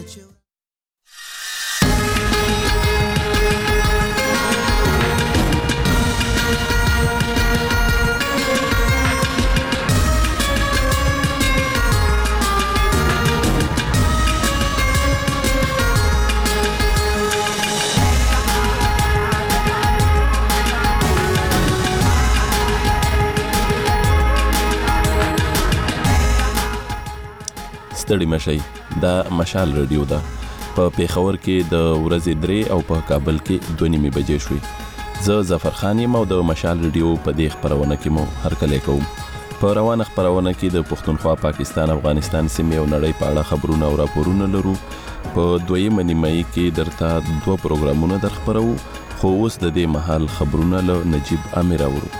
ستړي مشي دا مشال رادیو ده په پیښور کې د ورځې 3 او په کابل کې 2:30 بجې شوې. زه ظفر خان یم او د مشال رادیو په دې خبرونه کې مو هرکلی کوم. په روانه خبرونه کې د پښتونخوا، پاکستان، افغانستان سیمې او نړۍ په اړه خبرونه او راپورونه لرو. په 2 نیمایي کې درته 2 پروګرامونه در خبرو، خو اوس د دې مهال خبرونه له نجیب امیر اورو.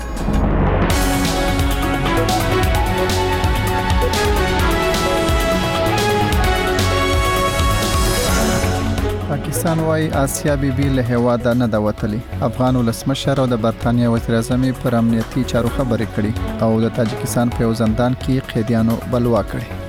پاکستان وايي آسیا بیبي له هیواده نه ده وتلې. افغان ولسمشر او د برتانیا وزیر اعظم پر امنیتي چارو خبرې کړي او د تاجکستان په یو زندان کې قیدیانو بلوا کړي.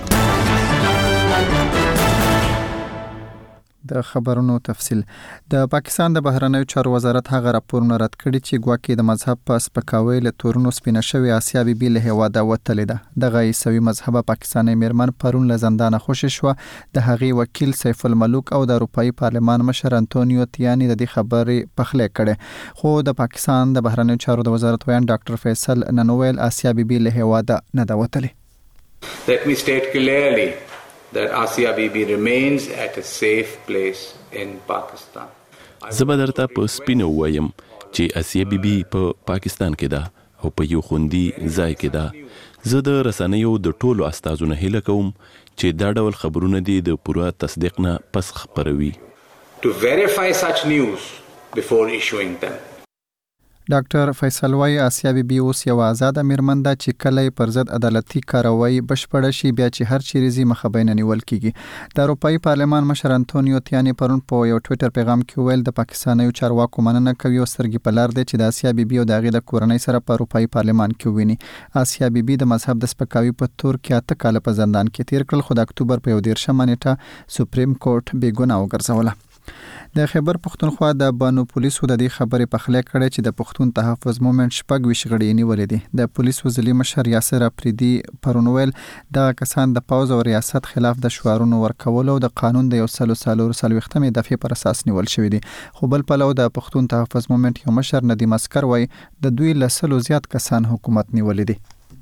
د خبرونو تفصیل. د پاکستان د بهرنیو چارو وزارت هغه راپورونه رد کړي چې ګواکې د مذهب په سپکاوي له تورونو سپینه شوی آسیا بیبي له هیواده وتلې ده. دغه عیسوي مذهبه پاکستاني میرمن پرون له زندانه خوشی شو. د هغې وکیل سیف الملوک او د اروپאי پارلمان مشر انټونیو تیانی د دې خبرې پخلی کړي، خو د پاکستان د بهرنیو چارو د وزارت ویان ډاکټر فیصل ننویل آسیا بیبي له هیواده نه ده وتلې. Let me state clearly that Asia Bibi remains at a safe place in Pakistan. زه به درته په سپینو وایم چې آسیا بیبي په پاکستان کې ده او په یو خوندي ځای کې ده. زه د رسنیو د ټولو استازو نه هیله کوم چې دا ډول خبرونه دي د پوره تصدیق نه پس خبروي. To verify such news before issuing them. ډاکټر فیصل وايي آسیا بیبي اوس یو آزاد میرمن ده چې کله پر ضد عدالتي کاروایی بشپړه شي بیا چې هر چیرې مخبین نیول کیږي. د اروپאי پارلمان مشر انټونیو تیانی پرون په یو ټوئیټر پیغام کې ویل د پاکستانیو چارواکو مننه کوي او سترګې په لار دي چې د آسیا بیبي او د هغې د کورنۍ سره په اروپאי پارلمان کې ویني. آسیا بیبي د مذهب د سپکاوي په تور کې 8 کاله په زندان کې تیر کړل، خو د اکتوبر په 13 نیټه سپریم کورټ بې ګناه وګرځوله. د خیبر پښتونخوا د بانو پولیسو د دې خبرې پخلی کړې چې د پښتون تحفظ مومنت 6 غړي نیولې دي. د پولیسو ځلې مشر یاسر افریدي پرونویل د کسان د پاوز او ریاست خلاف د شعارونو ورکولو او د قانون د 140 دفعې پر اساس نیول شوی دي. خو بل پلو د پښتون تحفظ مومنت یو مشر ندیم اسکر وای د دوی له 100 زیات کسان حکومت نیولې دي.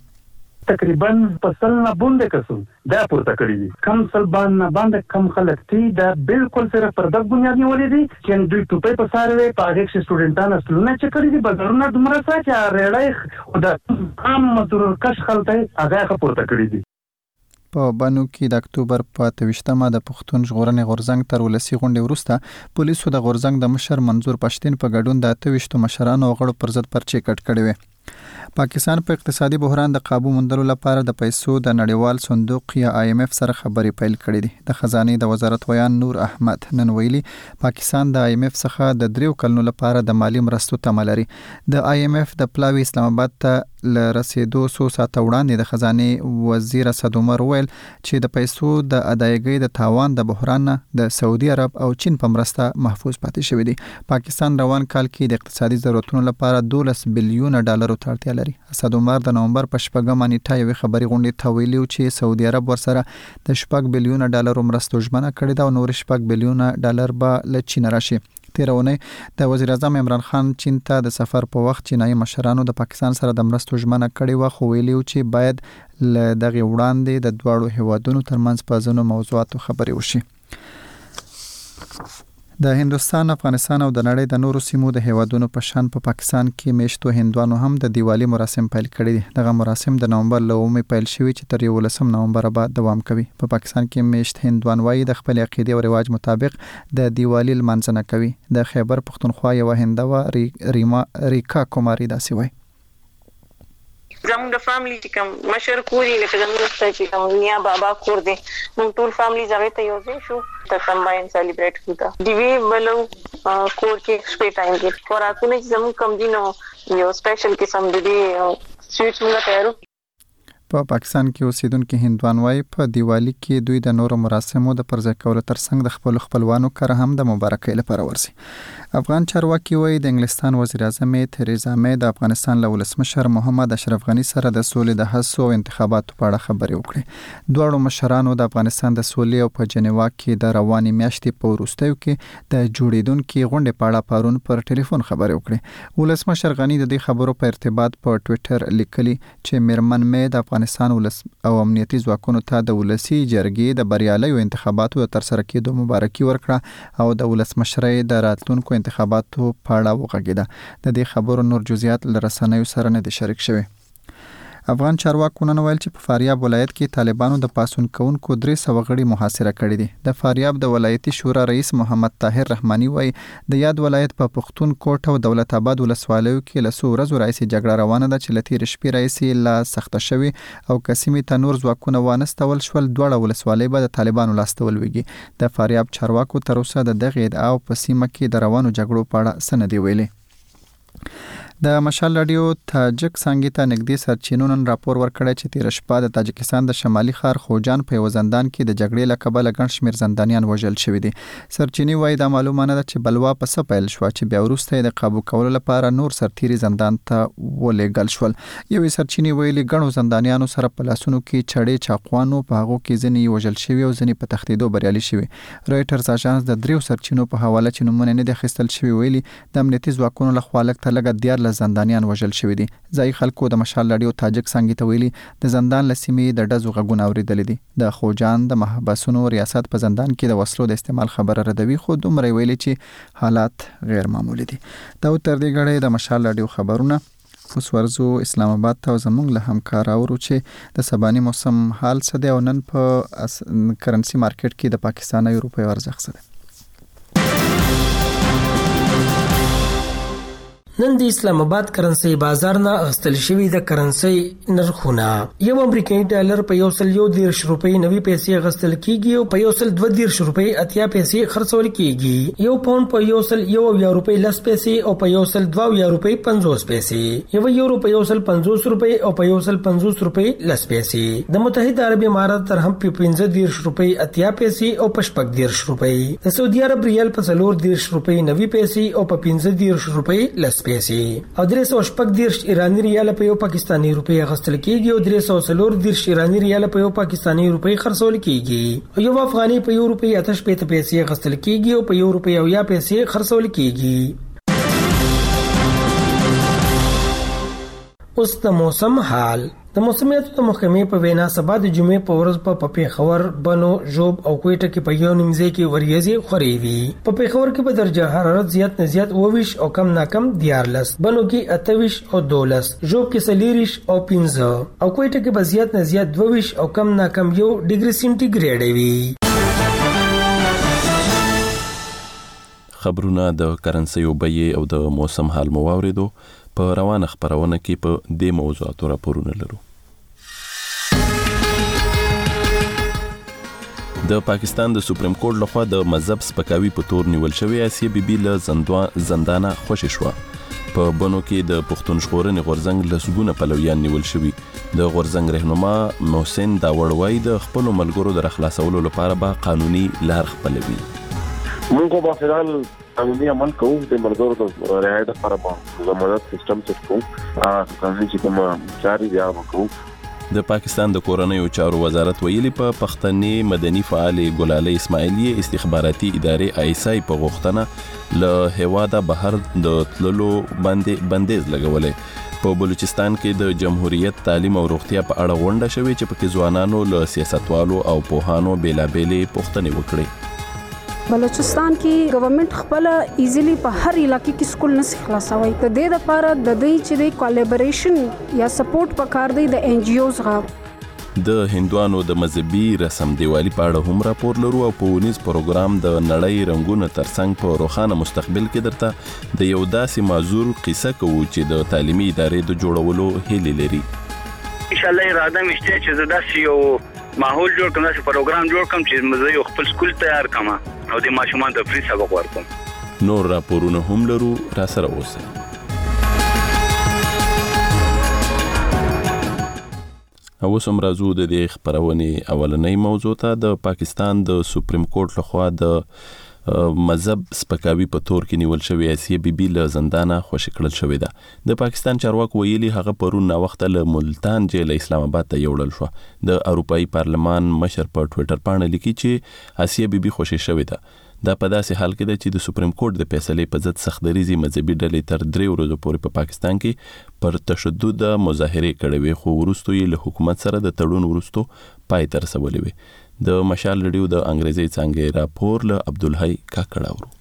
تقریبا پسل نه بونده کسو دا پورته کړی دي. کم سل باندې کم خلک دي دا بالکل سره پر دغه بنیاد نیولې دي چې دوی ټوپې په ساره په هغه کې سټوډنټان اصلونه چې کړی دي بازارونه دومره څه چې ریړای او د عام مزدور کش خلک هغه پورته کړی دي. په بانو کې د اکتوبر په 28مه د پښتون ژغورنې غورځنګ تر ولسی غونډې وروسته پولیسو د غورځنګ د مشر منظور پښتين په ګډون د 28 مشرانو او غړو پر ضد پرچې کټ کړې وې. پاکستان په اقتصادي بحران د قابو موندلو لپاره د پیسو د نړیوال صندوق یا IMF سره خبرې پیل کړې دي. د خزانه د وزارت ویان نور احمد نن ویلي پاکستان د IMF څخه د 3 کلونو لپاره د مالی مرستو تمه لري. د IMF د پلاوی اسلام آباد ته لرسیدو 100 ساعت وړاندې د خزانه وزیر اسد عمر ویل چې د پیسو د ادایګۍ د تاوان د بحران د سعودي عرب او چین په مرسته محفوظ پاتې شوی دی. پاکستان روان کال کې د اقتصادي ضرورتونو لپاره $12 بلیون ته اړتیا لري. اسد عمر د نومبر په 8 نیټه یو خبري غونډې ته ویلي چې سعودي عرب ورسره د $6 بلیون مرستو ژمنه کړې ده او نور $6 بلیون به له چین راشي. تیرونه د وزیر اعظم عمران خان چین ته د سفر په وخت چینایي مشرانو د پاکستان سره د مرستو ژمنه کړې و، خو ویلي چې باید له دغه وړاندې د دواړو هیوادونو ترمنځ په ځینو موضوعاتو خبرې وشي. د هندستان، افغانستان او د نړۍ د نورو سیمو د هیوادونو په شان په پاکستان کې میشتو هندوانو هم د دیوالي مراسم پیل کړي دي. دغه مراسم د نومبر له 1 پیل شوي چې تر 11 نومبر به دوام کوي. په پاکستان کې میشت هندوان وايي د خپل عقیده او رواج مطابق د دیوالي لمانځنه کوي. د خیبر پښتونخوا یو هندوا ریکا کوماری داسې وایي. زموږ د فاملی چې کوم مشر کوري لکه زموږ چې کوم نیا بابا کور دی موږ ټول فاملی ځای ته یو ځای شو ته کمباین سلیبریټ کړو. دی وی بلو کور کې سپې ټایم کې خوراکونه چې زموږ کم دي نو یو سپیشل قسم د دې سویټس موږ تیارو. په پاکستان کې اوسیدونکو هندوان وايي په دیوالي کې دوی د نورو مراسمو د پرځای کولو ترڅنګ د خپل خپلوانو کره هم د مبارکۍ لپاره ورسي. افغان چارواکي وايي د انګلستان وزیر اعظم تریزا مې د افغانستان له ولسمشر محمد اشرف غني سره د سولې د هڅو او انتخاباتو په اړه خبرې وکړې. دواړو مشرانو د افغانستان د سولې او په جنیوا کې د رواني میاشتې په وروستیو کې د جوړیدونکو غونډې په اړه پرون پر ټلیفون خبرې وکړې. ولسمشر غني د دې خبرو په ارتباط په ټوئیټر لیکلي چې میرمن مې د افغانستان ولس او امنیتي ځواکونو ته د ولسی جرګې د بریالیو انتخاباتو د ترسره کېدو مبارکي ورکړه او د ولسمشرۍ د راتلونکو انتخاباتو په اړه وغږېده. د دې خبرو نور جزئیات له رسنیو سره نه دي شریک شوي. افغان چارواکو نن ویل چې په فاریاب ولایت کې طالبانو د پاسون کوونکو 300 غړي محاصره کړي دي. د فاریاب د ولایتي شورا رئیس محمد طاهر رحماني وایي د یاد ولایت په پښتون کوټ او دولت آباد ولسوالیو کې له څو ورځو راځي جګړه روانه ده چې لتیر شپې راځي لا سخته شوی او قسمي تنور ځواکونه وانستول شول. دوړه ولسوالۍ به د طالبانو لاستول ویږي. د فاریاب چارواکو تر اوسه د دغه ادعا په سیمه کې د روانو جګړو په اړه سند ویلي. د مشال رادیو تاجک څنګه ته نږدې سرچینو نن راپور ورکړی چې تیر شپه د تاجکستان د شمالي ښار خوجان په یو زندان کې د جګړې له کبله ګڼ شمېر زندانیان وژل شوي دي. سرچینې وایي دا معلومه نه ده چې بلوا په څه پیل شوه چې بیا وروسته د قابو کولو لپاره نور سرتیري زندان ته ولېږل شول. یوې سرچینې ویلي ګڼو زندانیانو سره په لاسونو کې چړې چاقوانو په هغو کې ځینې وژل شوي او ځینې په تښتېدو بریالي شوي. رویټرز اژانس د 3 سرچینو په حواله چې نومونه نه دي اخیستل شوي ویلي د امنیتي ځواکونو لخوا لږ تر لږه 14 زندانیان وژل شوي دي. ځایي خلکو د مشال رادیو تاجک څنګه ته ویلي د زندان لسیمې د ډزو غږونه اوریدل دي. د خوجان د محبسونو ریاست په زندان کې د وسلو د استعمال خبره ردوي خو دومره ویلي چې حالات غیر معمولی دي. دا تر دې غړې د مشال رادیو خبرونه. اوس ورزو اسلام آباد ته زمونږ له همکار اورو چې د سباني موسم حال څه دی او نن په کرنسي مارکیټ کې د پاکستان او روپیې ارزښت څه دی. نن د اسلام آباد کرنسي بازار نه اخیستل شوی د کرنسي نرخونه یو امریکایي ډالر په 110 روپۍ 90 پیسې اخیستل کیږي او په 120 روپۍ 80 پیسې خرڅول کیږي. یو پاوند په 110 روپۍ 10 پیسې او په 102 روپۍ 50 پیسې. یو یورو په 150 روپۍ او په 150 روپۍ 10 پیسې. د متحده عرب امارات درهم په 15 روپۍ 80 پیسې او په 14 روپۍ. د سعودي عرب ریال په 14 روپۍ 90 پیسې او په 15 روپۍ 10 او 314 ایرانی ریال په یو پاکستانی روپۍ اخیستل کیږي او 314 ایرانی ریال په یو پاکستانی روپۍ خرڅول کیږي. یو افغاني په یو روپۍ 88 پیسې اخیستل کیږي او په یو روپۍ 90 پیسې خرڅول کیږي. اوس د موسم حال. د موسمیاتو د محکمې په وینا سبا د جمعې په ورځ په پیښور، بنو، ژوب او کوټه کې په یو نیمځای کې وریځې خورې وي. په پیښور کې په درجه حرارت زیات نه زیات 22 او کم نه کم 14، بنو کې 28 او 12، ژوب کې 40 او 15 او کوټه کې په زیات نه زیات 22 او کم نه کم 1 ډیګري سنټیګریډ وي. خبرونه د کرنسي او بیې او د موسم حال مو واوریدو. په روانه خبرونه کې په دې موضوعاتو راپورونه لرو. د پاکستان د سپریم کورټ لخوا د مذهب سپکاوي په تور نیول شوی آسیه بیبي له زندانه خوشی شو. په بنو کې د پښتون ژغورنې غورځنګ لسګونه پلویان نیول شوی. د غورځنګ رهنما محسن داوړ وایي د خپل ملګرو د خلاصولو لپاره به قانوني لار خپلوي. موږ به فعال قانوني عمل کوو د ملګرو د رعایت لپاره به ضمانت سیستم سیټ کوو. قانوني چې کوم چارې بیا وکړو. د پاکستان د کورنیو چارو وزارت ویلي په پښتني مدني فعال ګلالي اسماعیلي استخباراتي ادارې آیسای په غوښتنه له هواده بهر د تللو بندیز لګولې. په بلوچستان کې د جمهوریت تعلیم او روغتیا په اړه غونډه شوې چې پکې ځوانانو له سیاستوالو او پوهانو بیلابېلې پوښتنې وکړې. بلوچستان کې گورنمنت خپل ایزیلی په هر علاقې کې سکول نشي خلاصوي. د دې لپاره د دې چې د کولیبریشن یا سپورټ پکار دی د ان جی اوز غا. د هندوانو د مذهبي رسم دیوالي په اړه هم راپور لرو او په ونیز پروګرام د نړۍ رنگونه ترڅنګ په روخانه مستقبل کې درته د یو داسې معذور قصه کوو چې د تعلیمي ادارې د جوړولو هیله لري. ان شاء الله اراده مشته چې زه داسې یو ماحول جوړ کوم، داسې پروګرام جوړ کوم چې مزه یو خپل سکول تیار کړم او د ماشومان ته فری سبق ورکوم. نور راپورونه هم لرو، را سره اوسئ. اوس هم راځو د دې خبرونې اولنۍ موضوع ته. د پاکستان د سپریم کورټ لخوا د مذهب سپکاوي په تور کې نیول شوی آسیه بیبي له زندانه خوشی کړل شوې ده. د پاکستان چارواکو ویلي هغه پرون نا وخت له ملتان جیل اسلام آباد ته یوړل شو. د اروپאי پارلمان مشر په ټوئیټر باندې لیکي چې آسیه بیبي خوشی شوې ده. دا په داسې حال کې ده چې د سپریم کورټ د فیصلې په ضد سختدریزي مذهبي ډلې تر 3 ورځې پورې په پاکستان کې پر تشدد مظاهره کړې وي، خو وروسته یې له حکومت سره د تړون وروسته پای ته رسولې وي. د مشال ریډیو د انګریزي څنګه راپور له عبدالحی کاکړاورو.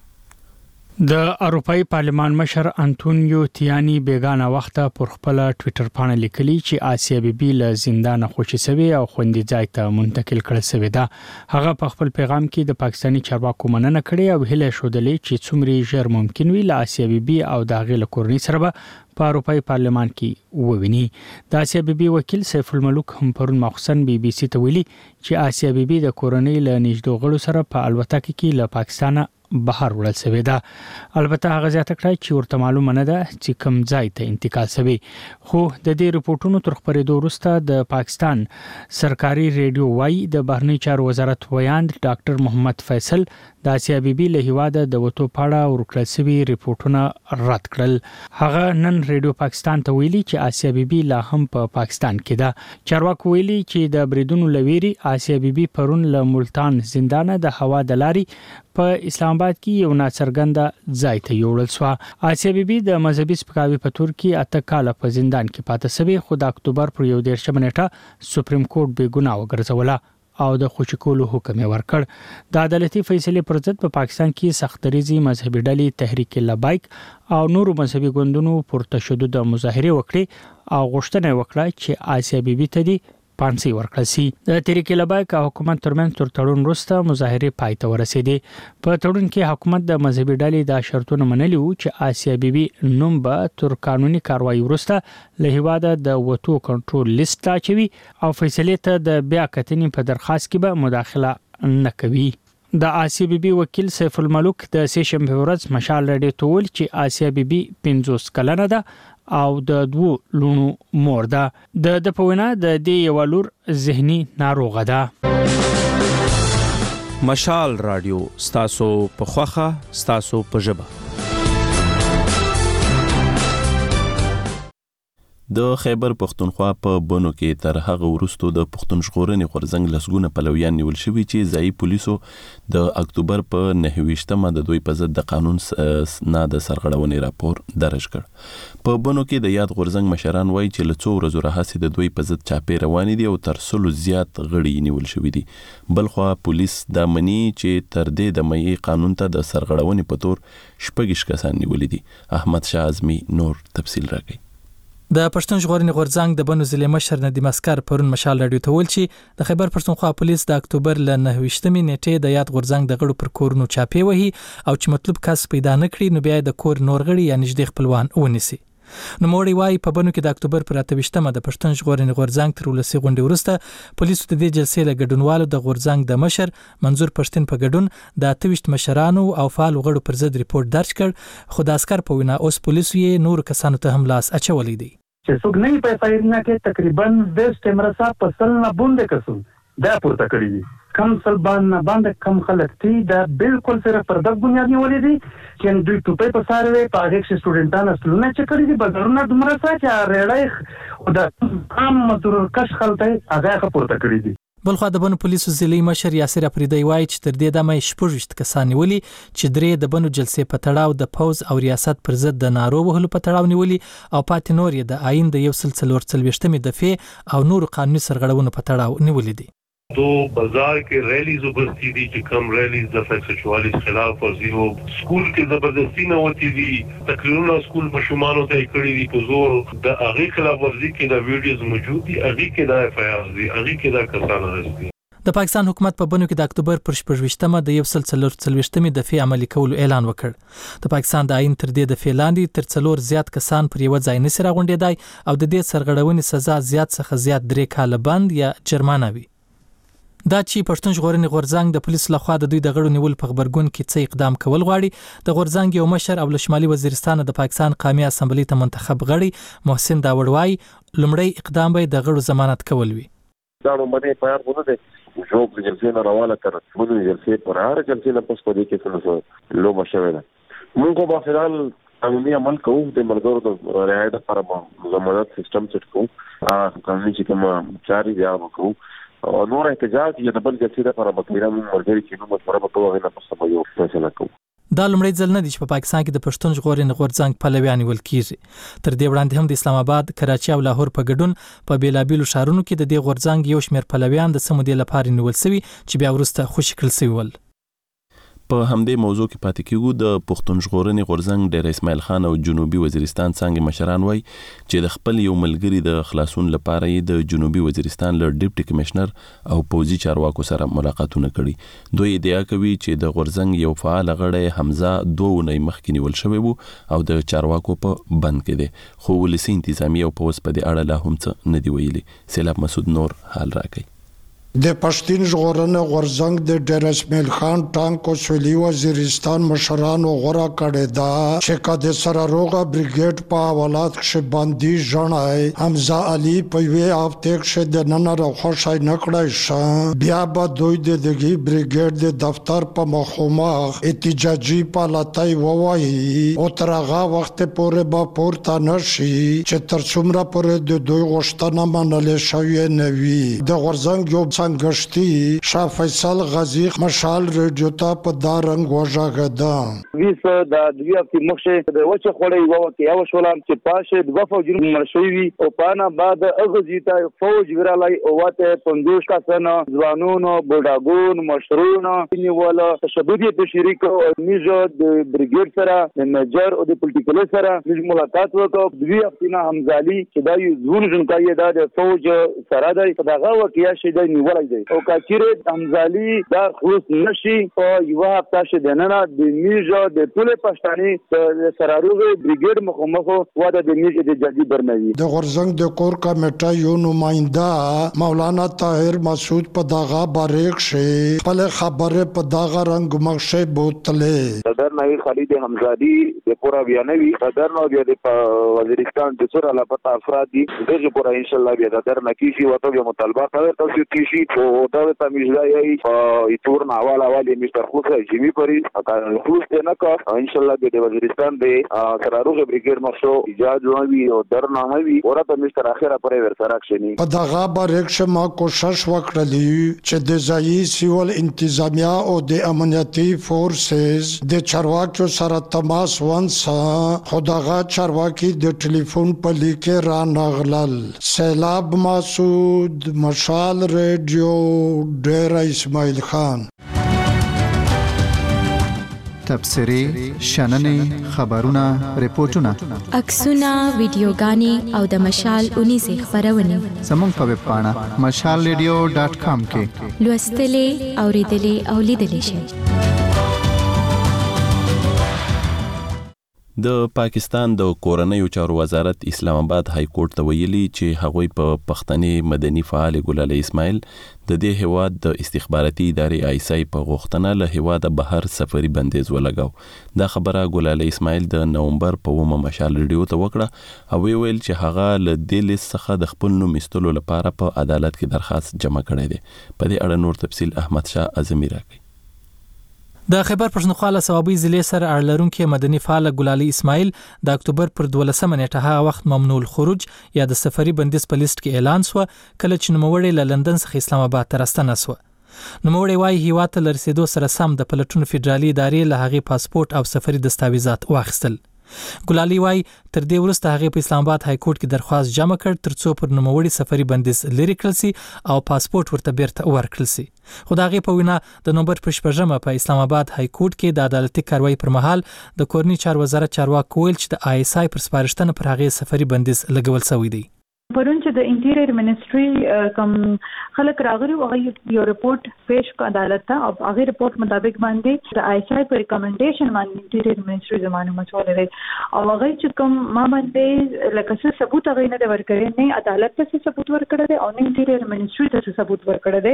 د اروپאי پارلمان مشر انټونیو تیانی بیگانه وخت پر خپل ټوئیټر باندې لیکلي چې آسیه بیبي له زندانه خوشی شوی او خوندې ځای ته منتقل کړل شوی ده. هغه په خپل پیغام کې د پاکستانی چارواکو مننه کړې او هیله شودلې چې څومره ژر ممکن وي له آسیه بیبي او د هغې له کورنۍ سره په اروپאי پارلمان کې وویني. د آسیه بیبي وکیل سیف الملوک هم پرون مخصن بي بي سي ته ویلي چې آسیه بیبي د کورنۍ له نږدې غړو سره په الوتکه کې له پاکستان بهر وړل شوی ده. البته هغه زیاته کړی چې ورته معلومه نه ده چې کوم ځای ته انتقال شوی. خو د دې رپورټونو تر خبرېدو وروسته د پاکستان سرکاري ریډیو وايي د بهرنی چارو وزارت ویاند ډاکټر محمد فیصل د آسیه بیبي له هیواده د وټو پاړه ورکړل شوی رپورټونه رد کړل. هغه نن ریډیو پاکستان ته ویلي چې آسیه بیبي لا هم په پاکستان کې ده. چارواکو ویلي چې د بریدونو لويري آسیه بیبي پرون له ملتان زندانه د هوا د لاري په اسلام آباد کې یو ناڅرګنده ځای ته یوړل شو. آسیه بیبي د مذهبي سپکاوي په تور کې 8 کال په زندان کې پاتې شوی، خو د اکتوبر پر 11 نیټه سپریم کورټ بې ګناه وګرځوله او د خوشی کولو حکم ورکړ. د عدالتي فیصلې پر ضد په پاکستان کې سختدریزي مذهبي ډلې تحریک لبیک او نورو مذهبي ګوندونو پر تشدد مظاهره وکړي او غوښتنه وکړه چې آسیه بیبي ته دی پانسي ورکړل شي. د تحریک لبیک او حکومت ترمنځ تر تړون وروسته مظاهره پای ته ورسېدې. په تړون کې حکومت د مذهبي ډلې د شرطونو منلي وو چې آسیه بیبي نوم به تر قانوني کاروایی وروسته له هیواده د وټو کنټرول لیست اچوي او فیصلې ته د بیا کتنې په درخواست کې به مداخله نه کوي. د آسیه بیبي وکیل سیف الملوک د سیشنبه ورځ مشال ریډیو ته ویل چې آسیه بیبي 50 کلنه ده او د 2 لونو مور ده. د پوینا د دې یو لور ذهني ناروغه ده. مشال رادیو ستاسو په خوخه ستاسو په ژبه. د خیبر پختونخوا په بنو کې تر هغه وروسته د پښتون ژغورنې غورځنګ لسګونه پلویان نیول شوي چې ځایي پولیسو د اکتوبر په 29مه د دوی په ضد د قانون نه د سرغړونې راپور درج کړ. په بنو کې د یاد غورځنګ مشران وایي چې له 2 ورځو راهیسې د دوی په ضد چاپې روانې دي او تر 100 زیات غړي نیول شوي دي. بلخوا پولیس دا مني چې تر دې د مئی قانون ته د سرغړونې په تور 6 کسان نیولي دي. احمد شاه اعظمي نور تفصیل راکړي. د پښتون ژغورنې غورځنګ د بنو ضلع مشر ندیم اسکر پرون مشال رادیو ته ویل چې د خیبر پښتونخوا پولیس د اکتوبر ل 29مې نیټې د یاد غورځنګ د غړو پر کورونو چاپې وهي او چې مطلوب کس پیدا نه کړي نو بیا د کور نور غړي یا نږدې خپلوان ونیسي. نو موري وايي په بنو کې د اکتوبر پر 28مه د پښتون ژغورنې غورځنګ تر ولسی غونډې وروسته پولیسو د دې جلسې له ګډونوالو د غورځنګ د مشر منظور پښتون په ګډون د 28 مشرانو او فعال غړو پر ضد ریپورت درج کړ، خو د اسکر په وینا اوس پولیسو یې نور کسانو ته هم لاس اچولې دي. چې څوک نه په فایرینګ کې تقریبا 20 کیمرا په سل نه بوند کسون دا پورته کړی دي. کم سل باندې کم خلک دي دا بالکل سره پر دغه بنیاد نیولې دي چې دوی ټوپې په سره وي په هغه کې سټوډنټانو سلونه چې کړی دي بازارونه دومره چې ریړای او د عام مزدور کش خلته هغه پورته کړی دي. بلخو د بنو پولیسو ضلعي مشر یاسر افریدی وایي چې تر دې دمه 16 کسان نیولي چې 3 د بنو جلسې په تړاو د پوز او ریاست پر ضد د نارو وهلو په تړاو نیولي او پاتې نور یې د آئین د 144 دفعې او نور قانوني سرغړونو په تړاو نیولي دي. تو بازار کې ریلیز وبستې دي چې کوم ریلیز د سیکسوالي خلاف ورزي او سکول کې زبردستی نه وتی دي تقریبا سکول په شمالو ته کړی دي په زور د هغه خلاف ورزي کې د ویډیوز موجود دي هغه کې د اف آی آر دي هغه کې د کسان راځي. د پاکستان حکومت په بنو کې د اکتوبر پر 28مه د 144 دفعې عملي کولو اعلان وکړ. د پاکستان د آئین تر دې د فعلاندې تر 4 زیات کسان پر یو ځای نسي راغونډېدای او د دې سرغړونې سزا زیات څخه زیات 3 کاله بند یا جرمانه وي. دا چې پښتون ژغورنې غورځنګ د پولیسو لخوا د دوی د غړو نیول په خبرګون کې څه اقدام کول غواړي. د غورځنګ یو مشر او له شمالي وزیرستان د پاکستان قومي اسمبلی ته منتخب غړي محسن داوړ وايي لومړی اقدام به د غړو ضمانت کول وي. دا باندې پیار ونه دي جو په جلسې نه روانه تر موږ جلسې پر هر جلسې نه پس په دې کې څه لو مشوره ده. موږ په فعال قانوني عمل کوو د مرګورو د رعایت لپاره ضمانت سیستم سیټ کوو قانوني چې کوم چاري بیا وکړو او نور احتجاج یا د بل جلسې لپاره بکیران مرګري چې نو مشوره په توګه نه پس په یو فیصله کوو. دا لومړی ځل نه دی چې په پاکستان کې د پښتون ژغورنې غورځنګ پلویان نیول کیږي. تر دې وړاندې هم د اسلام آباد، کراچي او لاهور په ګډون په بیلابیلو ښارونو کې د دې غورځنګ یو شمېر پلویان د سمودې لپاره نیول شوي چې بیا وروسته خوشي کړل شوي ول. په همدې موضوع کې پاتې کیږو. د پښتون ژغورنې غورځنګ ډیر اسماعیل خان او جنوبي وزیرستان څنګه مشران وای چې د خپل یو ملګری د خلاصون لپاره د جنوبي وزیرستان له ډیپټي کمشنر او پوزي چارواکو سره ملاقاتونه کړي. دوی ادعا کوي چې د غورځنګ یو فعال غړی حمزه 2 اونۍ مخکې نیول شوی وو او د چارواکو په بند کې دی، خو ولسی انتظامی او پوس په دې اړه لا هم څه نه دی ویلي. سیلاب مسعود نور حال راکړي. د پښتون ژغورنې غورځنګ د ډیر اسماعیل خان ټانک او سویلي وزیرستان مشرانو غوړه کړې ده چې کده سره روغه بریګیډ په حوالات کې باندې ژړای حمزه علي په وی هفته کې د نن راخوشای نکړای ش بیا به دوی د دغه بریګیډ د دفتر په مخومه احتجاجي پالاتای ووایي او ترغه وخت پورې به پورته نشي چې تر څومره پورې د دوی غوښتنه منل شوی نه وي. د غورځنګ یو څنګهشتي شاه فیصل غازی مشال ریډیو ته په دارنګ وژغدا ویسه د دوی په مخشه د وچه خړې وو کې یو شولم چې پاشه د وفو جرم مرشوي او پانا بعد اغزیتا فوج ورالای او واته 15 کسانه ځوانونو بوډاګون مشرونو نیول تشدد په شریک میجو د بریګیډ سره د میجر او د پولیټیکل سره میج ملاقات وکړ. دوی خپل حمزالي چې دا یو ځون جنکای د فوج سره د دغه وکیا شیدای نیول او کچیره حمزالي دا خلص نشي او یو هفته شه دنه د میجو د ټول پښتاني سراروغه بریګیډ مخمخو واده د میجو د جدي برنوي. د غورځنګ د کور کمیټه یو نماینده مولانا طاهر مسعود په دغه باریک شي په خبره په دغه رنگ مخشه بوتله صدر نوی خالد حمزادي د پورا بیانوي صدر نو بیا د وزیرستان د سره لا پتا افراد دي دغه پورا ان شاء الله بیا صدر نکیشي وته مطالبه کوي تاسو کیشي او دا تمیزای ایتور ناواله والی مستر خوسه جمی پری خلوص نه کا ان شاء الله د وزیرستان د سراروغه بریګیډ مخشو ایجاد نوي او درنه هوي اورته مستر اخره پرې ورسره شنی په دغه باریک شمه کوشش وکړلی چې د ځای سیول انتظامیه او د امنیتي فورسز د چارواکو سره تماس ونسا خدغه چارواکي د ټلیفون په لیکه را نغلل. سیلاب مسعود مشال ریډیو ډیر اسماعیل خان. تبصری، شننې، خبرونه، ریپورتونه، عکسونه، ویډیوګانې او د مشال 19 خبرونه زموږ په ویب پاڼه mashalradio.com کې لوستلې، اوریدلې او لیدلې شئ. د پاکستان د کورنیو چارو وزارت اسلام آباد های کورټ ته ویلي چې هغوی په پښتني مدني فعال ګلالي اسماعیل د دې هواد د استخباراتي ادارې آیسای په غوښتنه له هواد بهر سفري بندیز ولګاو. دا خبره ګلالي اسماعیل د نومبر په 1 مشال ریډیو ته وکړه او ویل چې هغه له دې لیست څخه د خپل نوم ایستلو لپاره په عدالت کې درخواست جمع کړی دی. په دې اړه نور تفصیل احمد شاه اعظمي راکړي. د خیبر پښتونخوا له صوابي ضلع سره اړلرونکي مدني فعال ګلالي اسماعیل د اکتوبر پر 12 نیټه هغه وخت ممنوع الخروج یا د سفري بندیز په لیست کې اعلان شو کله چې نوموړی له لندن څخه اسلام آباد ته راستنه شو. نوموړی وايي هیواد ته لرسېدو سره سم د پلټون فدرالي ادارې له هغې پاسپورت او سفري دستاویزات واخیستل. ګلالي وايي تر دې وروسته هغه په اسلام آباد های کورټ کې درخواست جمع کړ ترڅو پر نوموړي سفري بندیز لري کړل شي او پاسپورت ورته بیرته ورکړل شي. خو دا غي په وینا د نومبر په 14مه په اسلام آباد های کورټ کې د عدالتي کاروایی پر مهال د کورنی چار وزارت چارواکو ویل چې د آی اس آی پر سپارښتنه پر هغه سفري بندیز لګول شوی دی. پرون چې د انټیریر منسټري کوم خلک راغلي او هغه یو رپورت پیش کړ عدالت ته او هغه رپورت مطابق باندې د آی اس آی پر ریکمنډیشن باندې انټیریر منسټري زمانه مچول لري او هغه چې کوم ما باندې لکه څه ثبوت هغه نه ورکړي نه عدالت ته ثبوت ورکړي او نه انټیریر منسټري ته ثبوت ورکړي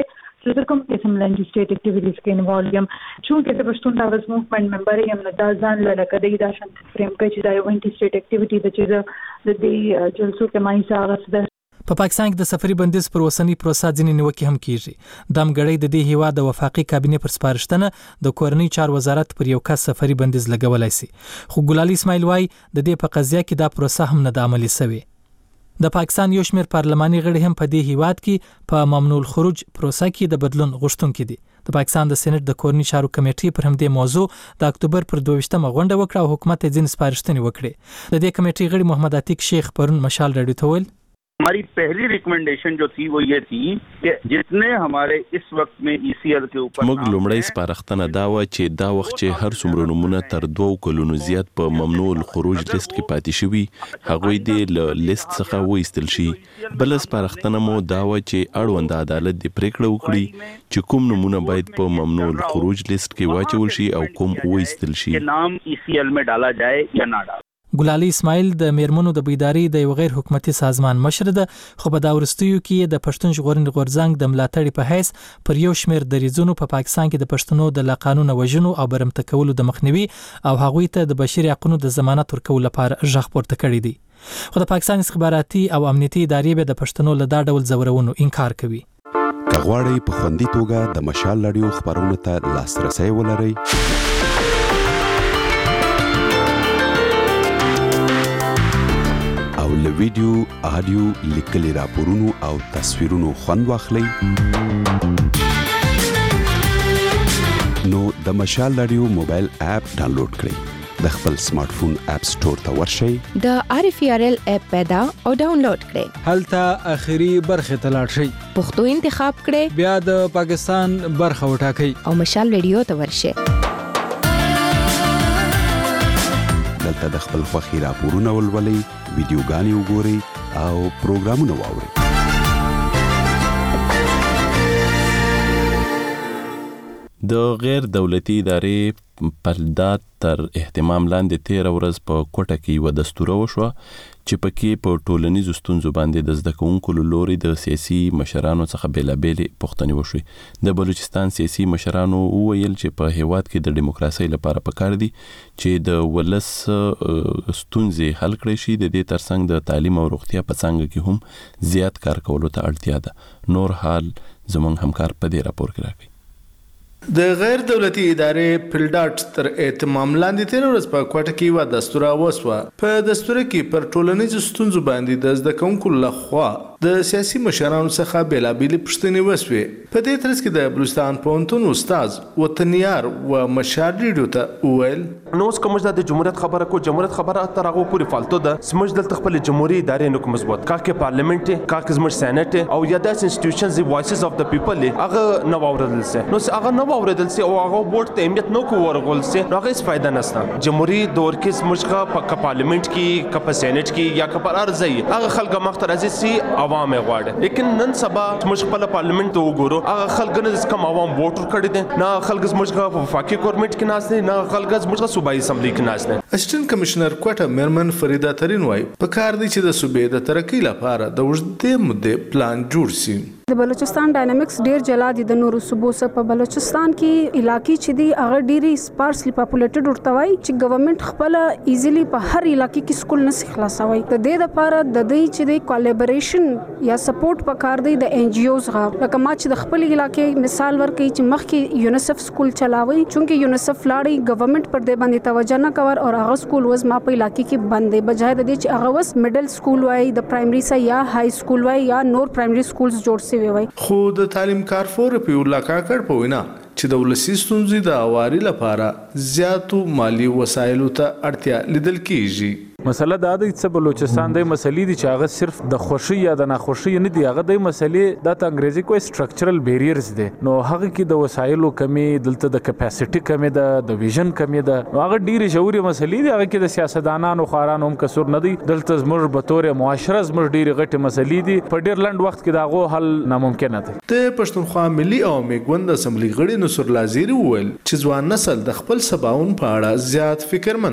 زه کوم قسم لنډ سټیټ اکټیویټیز کې انوالو یم چونکه د پښتون داوز موومېنټ ممبر یم نو دا ځان له کدی دا شان فریم کوي چې دا یو انټي سټیټ اکټیویټي د چې د دې جلسو کې مای ساغه په پاکستان کې د سفري بندیز پر اوسنۍ پروسه ځینې نیوکې هم کیږي. د امګړۍ د دې هیواد د وفاقي کابینې پر سپارښتنه د کورنۍ چارو وزارت پر یو کس سفري بندیز لګولای شي، خو ګلالي اسماعیل وايي د دې په قضیه کې دا پروسه هم نه د عملي شوی. د پاکستان یو شمېر پارلماني غړي هم په دې هیواد کې په ممنوع الخروج پروسه کې د بدلون غوښتونکي دي. د پاکستان د سېنات د کورنۍ چارو کمیټې پر همدې موضوع د اکتوبر پر 22مه غونډه وکړه او حکومت یې ځینې سپارښتنې وکړې. د دې کمیټې غړي محمد عتیق شیخ پرون مشال راډیو ته ویل हमारी पहली रिकमेंडेशन जो थी वो ये थी कि जितने हमारे इस वक्त में ECL के ऊपर موږ لومړی سپارښتنه دا و چې دا وخت چې هر څومره نمونه تر 2 کلونو زیات په ممنوع الخروج لیست کې پاتې شوي هغوی دې له لیست څخه وایستل شي. بل سپارښتنه مو دا و چې اړوند عدالت دې پریکړه وکړي چې کوم نمونه باید په ممنوع الخروج لیست کې واچول شي او کوم وایستل شي. نام ECL में डाला जाए या ना डाला. ګلالي اسماعیل د میرمنو د بیداری د یو غیر حکومتي سازمان مشر ده، خو په دا وروستیو کې د پښتون ژغورنې غورځنګ د ملاتړي په حیث پر یو شمېر دریځونو په پاکستان کې د پښتنو د لاقانونه وژنو او برمته کولو د مخنیوي او هغوی ته د بشري حقوقو د ضمانت ورکولو لپاره غږ پورته کړی دی. خو د پاکستان استخباراتي او امنیتي ادارې به د پښتنو له دا ډول ځورونو انکار کوي. کغواړی په خوندي توګه د مشال راډیو خبرونو ته لاسرسي ولرئ او له ویډیو، آډیو، لیکلي راپورونو او تصویرونو خوند واخلئ نو د مشال راډیو موبایل اپ ډاونلوډ کړئ. د خپل سمارټ فون اپ سٹور ته ورشئ، د RFRL اپ پیدا او ډاونلوډ کړئ. هلته اخیری برخه ته لاړ شئ، پښتو انتخاب کړئ، بیا د پاکستان برخه وټاکئ او مشال ریډیو ته ورشئ. دلته د خپل خوښي راپورونه ولولئ، ویډیوګانې وګورئ او پروګرامونه واورئ. د غیر دولتي ادارې پلدات تر اهتمام لاندې 13 ورځ په کوټه کې یو دستور وشو چې پکې په ټولنیزو ستونزو باندې د زده کوونکو لوري د سیاسي مشرانو څخه بیلابېلې پوښتنې وشوې. د بلوچستان سیاسي مشرانو وویل چې په هیواد کې د دیموکراسي لپاره پکار دي چې د ولس ستونزې حل کړي شي. د دې ترڅنګ د تعلیم او روغتیا په څانګه کې هم زیات کار کولو ته اړتیا ده. نور حال زموږ همکار په دې راپور کې راکړي. د غیر دولتي ادارې پلډاټ تر اهتمام لاندې 13 ورځ په کوټه کې یو دستور وسوه. په دستور کې پر ټولنیزو ستونزو باندې د زده کوونکو لخوا د سیاسي مشرانو څخه بیلابېلې پوښتنې وسوې. په دې ترڅ کې د بلوچستان پوهنتون استاد وطنیار و مشال ریډیو ته وویل نو اوس کوم د جمهوریت خبره کو جمهوریت خبره تر هغه پورې فالتو ده. سمج دلته خپل جمهوریت ادارې نو کوم مضبوط کاکه پارلیمنت کاکه زموږ سېنات او یا د انسټیټیوشنز دی وایسز اف د پیپل هغه نو اوریدل سي نو هغه نو اوریدل سي او هغه بورډ ته اهمیت نو کو ورغول سي نو هغه فائدہ نشته. جمهوریت دور کې سمجغه په پارلیمنت کې کپ سېنات کې یا کپ ارزي هغه خلک مختار سي عوام غواړي. لیکن نن سبا سمج خپل پارلیمنت وګورو هغه خلک نه کم عوام ووټ کړی دي نه خلک سمجغه په وفاقي ګورنمنت کې ناس نه خلک سمجغه صوبایي اسمبلی کې ناس. اسسټنټ کمشنر کوټه میرمن فریدا ترین وای په کار دي چې د صوبې د ترقی لپاره د وړاندې مودې پلان جوړ شي. د بلوچستان ډاینامیکس ډیر جلا دي د نورو صوبو څخه. په بلوچستان کې علاقې چې دي هغه ډيري سپارسلی پاپولیټډ ورته وای چې ګورنمنت خپل ایزیلی په هر علاقې کې سکول نه خلاصوي. د دې لپاره د دې چې د کولیبریشن یا سپورټ په کار دی د NGOs غا لکه ما چې د خپل علاقې مثال ورکړي چې مخکې یونیسف سکول چلاوي چونکه یونیسف لاړی ګورنمنت پر دې باندې توجه نه کور او هغه سکول وز ما په علاقې کې بندې بجای د دې چې هغه وس میډل سکول وای د پرایمري سا یا های سکول وای یا نور پرایمري سکولز جوړ شوی وای. خو د تعلیم کارفور په الله کاکړ په وینا چې د ولسی ستونزې د اواري لپاره زیاتو مالی وسایلو ته اړتیا لیدل کیږي. مسله دا د څه بلوچستان د مسلې دي چې هغه صرف د خوشي یا د ناخوشي نه دی. هغه د مسلې د انګریزي کوئی سټرکچرل بیریرز دي. نو هغه کې د وسایلو کمی دلته د کیپاسټي کمی ده د ویژن کمی ده. هغه ډیره شعوري مسلې دي. هغه کې د سیاستدانانو خارانو هم کسور نه دي. دلته زموږ به تور معاشره زموږ ډیره غټه مسلې دي. په ډیر لند وخت کې دا غو حل ناممکن دی. د پښتونخوا ملي او میګوند اسمبلی غړي نصر لازيري وویل چې ځوان نسل د خپل سباون په اړه زیات فکرمند دي.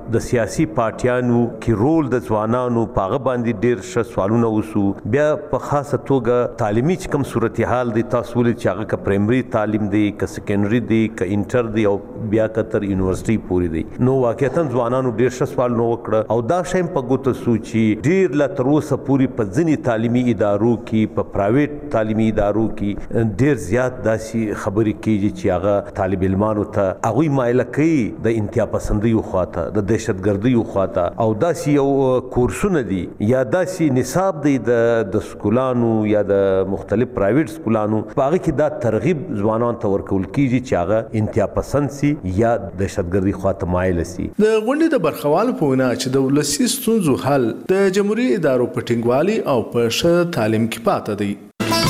د سیاسي پارټیانو کې رول د ځوانانو پاغه باندې ډیر ښه سوالونه وسو. بیا په خاصه توګه تعلیمي کوم صورتحال دی تاسو ولې چې هغه ک پرایمري تعلیم دی ک سیکنډري دی ک انټر دی او بیا کتر یونیورسيټي پوری دی. نو واقعیتا ځوانانو ډیر ښه سوال نو وکړه او دا شیم په ګوته سوچي ډیر لا تر اوسه پوری په ځینی تعلیمي ادارو کې په پرایویټ تعلیمي ادارو کې ډیر زیات داسي خبرې کیږي چې هغه طالب علمانو ته هغه مایل کوي د انتها پسندي خواته د دهشتګردي خواته او داسي یو کورسونه دي یا داسي نصاب دی د سکولانو یا د مختلف پرایویټ سکولانو باغې کې دا ترغیب ځوانان ته ورکول کیږي چې هغه انتها پسند سي یا دهشتګردي خواته مایل سي. د غونډې د برخوالو په وینا چې د ولسي ستونزو حل د جمهوریت ادارو په ټینګوالي او په ښه تعلیم کې پاتې دی.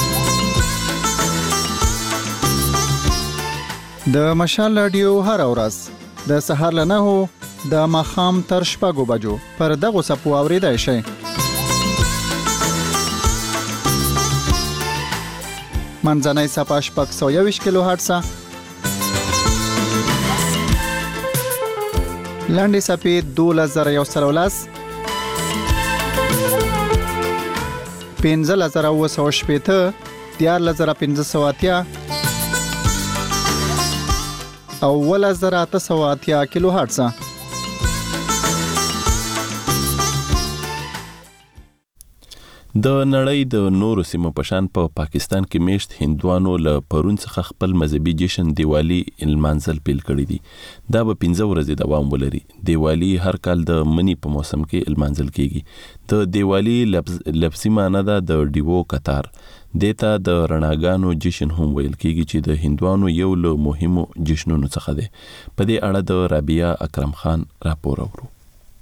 د مشال رادیو هر ورځ د سهار له 9 د ماښام تر 6 بجو پر دغه سپو اوریدای شي. منځنۍ صفحه 621 کیلو هرتز، لاندې صفحه 2113 15980 14580 او 1880 کیلو هرتز. د نړۍ د نورو سیمو په شان په پاکستان کې میشت هندوانو له پرون څخه خپل مذهبي جشن دیوالی المنزل پیل کړی دی. دا به 15 ورځې دوام ولري. دیوالی هر کال د منی په موسم کې المنزل کیږي. د دیوالی لفظي معنی ده د دیوو قطار. دیتا د رڼاګانو جشن هم ویل کیږي چې د هندوانو یو له مهمو جشنونو څخه دی. په دې اړه د رابعه اکرم خان راپور اورو.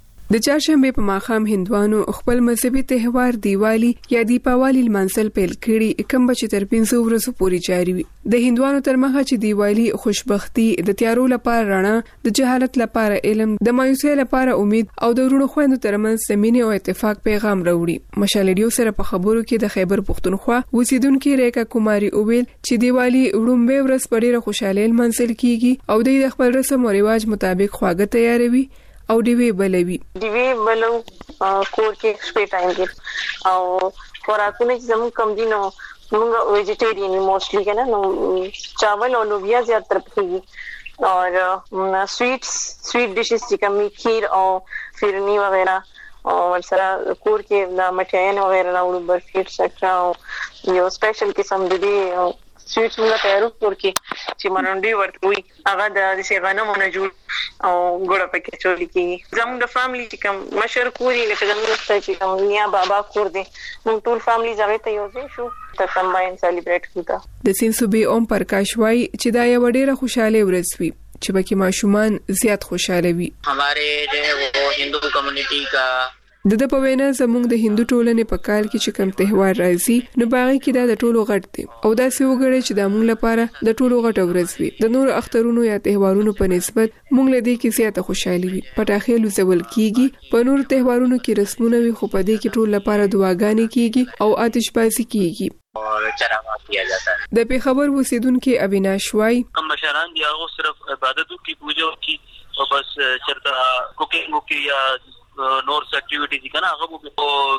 د چهارشنبه په ماښام هندوانو خپل مذهبي تهوار دیوالی یا دیپاوالی المنزل پیل کړي، کوم چې تر 15 ورځې پورې جاری وي. د هندوانو تر مخه چې دیوالی خوشبختی، د تیارو لپاره رڼا، د جهالت لپاره علم، د مایوسۍ لپاره امید او د ورونو خويندو ترمنځ د مینې او اتفاق پیغام راوړي. مشال رادیو سره په خبرو کې د خیبر پختونخوا اوسیدونکو ریکا کوماری اوویل چې دیوالی وړومبه ورځ په ډیره خوشاله المنزل کیږي او د خپل رسم او رواج مطابق خواږه تیاروي او دیوی بلوي. دیوی بلو کور کې شپې ټایم کې او خوراکونه چې زموږ کم دي نو موږ ویجیټیرین موستلی کنه نو چاول او لوبیا زیات تر پخېږي اور سویټ ډیشز چې کمی کھیر او فرنی وغیرہ اور سره کور کې د مټیان وغیرہ راوړو برفي سکرا او یو سپیشل قسم د دې سویټ موږ تیارو کور کې چې مرونډي ورته وي هغه د غنمو نه جوړ او ګوړه پکې چولې کی. زموږ د فاميلي چې کوم مشر کوري لکه زموږ چې کوم نیا بابا کور دي موږ ټول فاميلي ځای ته یو ځای شو ته کمباین سلیبریټ کړو. د سین صوبې اوم پرکاش وای چې دا یو ډیره خوشاله ورځ وي چې پکې ماشومان زیات خوشاله وي. हमारे जो है वो हिंदू कम्युनिटी का د په وینا زموږ د هندو ټولنې په کال کې چې کوم تهوار راځي نو باغې کې دا د ټولو غټ دی او دا څه وګړي چې د موږ لپاره د ټولو غټ ورځ وي. د نور اخترونو یا تهوارونو په نسبت موږ له دې کې زیاته خوشحالي وي. پټاخې لوزول کیږي، په نور تهوارونو کې رسمونه وي خو په دې کې ټول لپاره دعاګانې کیږي او آتشبازي کیږي और चरागाह किया जाता है. د پیښور اوسیدونکو ابیناش وای हम मशारान दिया वो सिर्फ इबादतों की पूजा की और बस चरता कुकिंग की या नॉर एक्टिविटीज का ना वो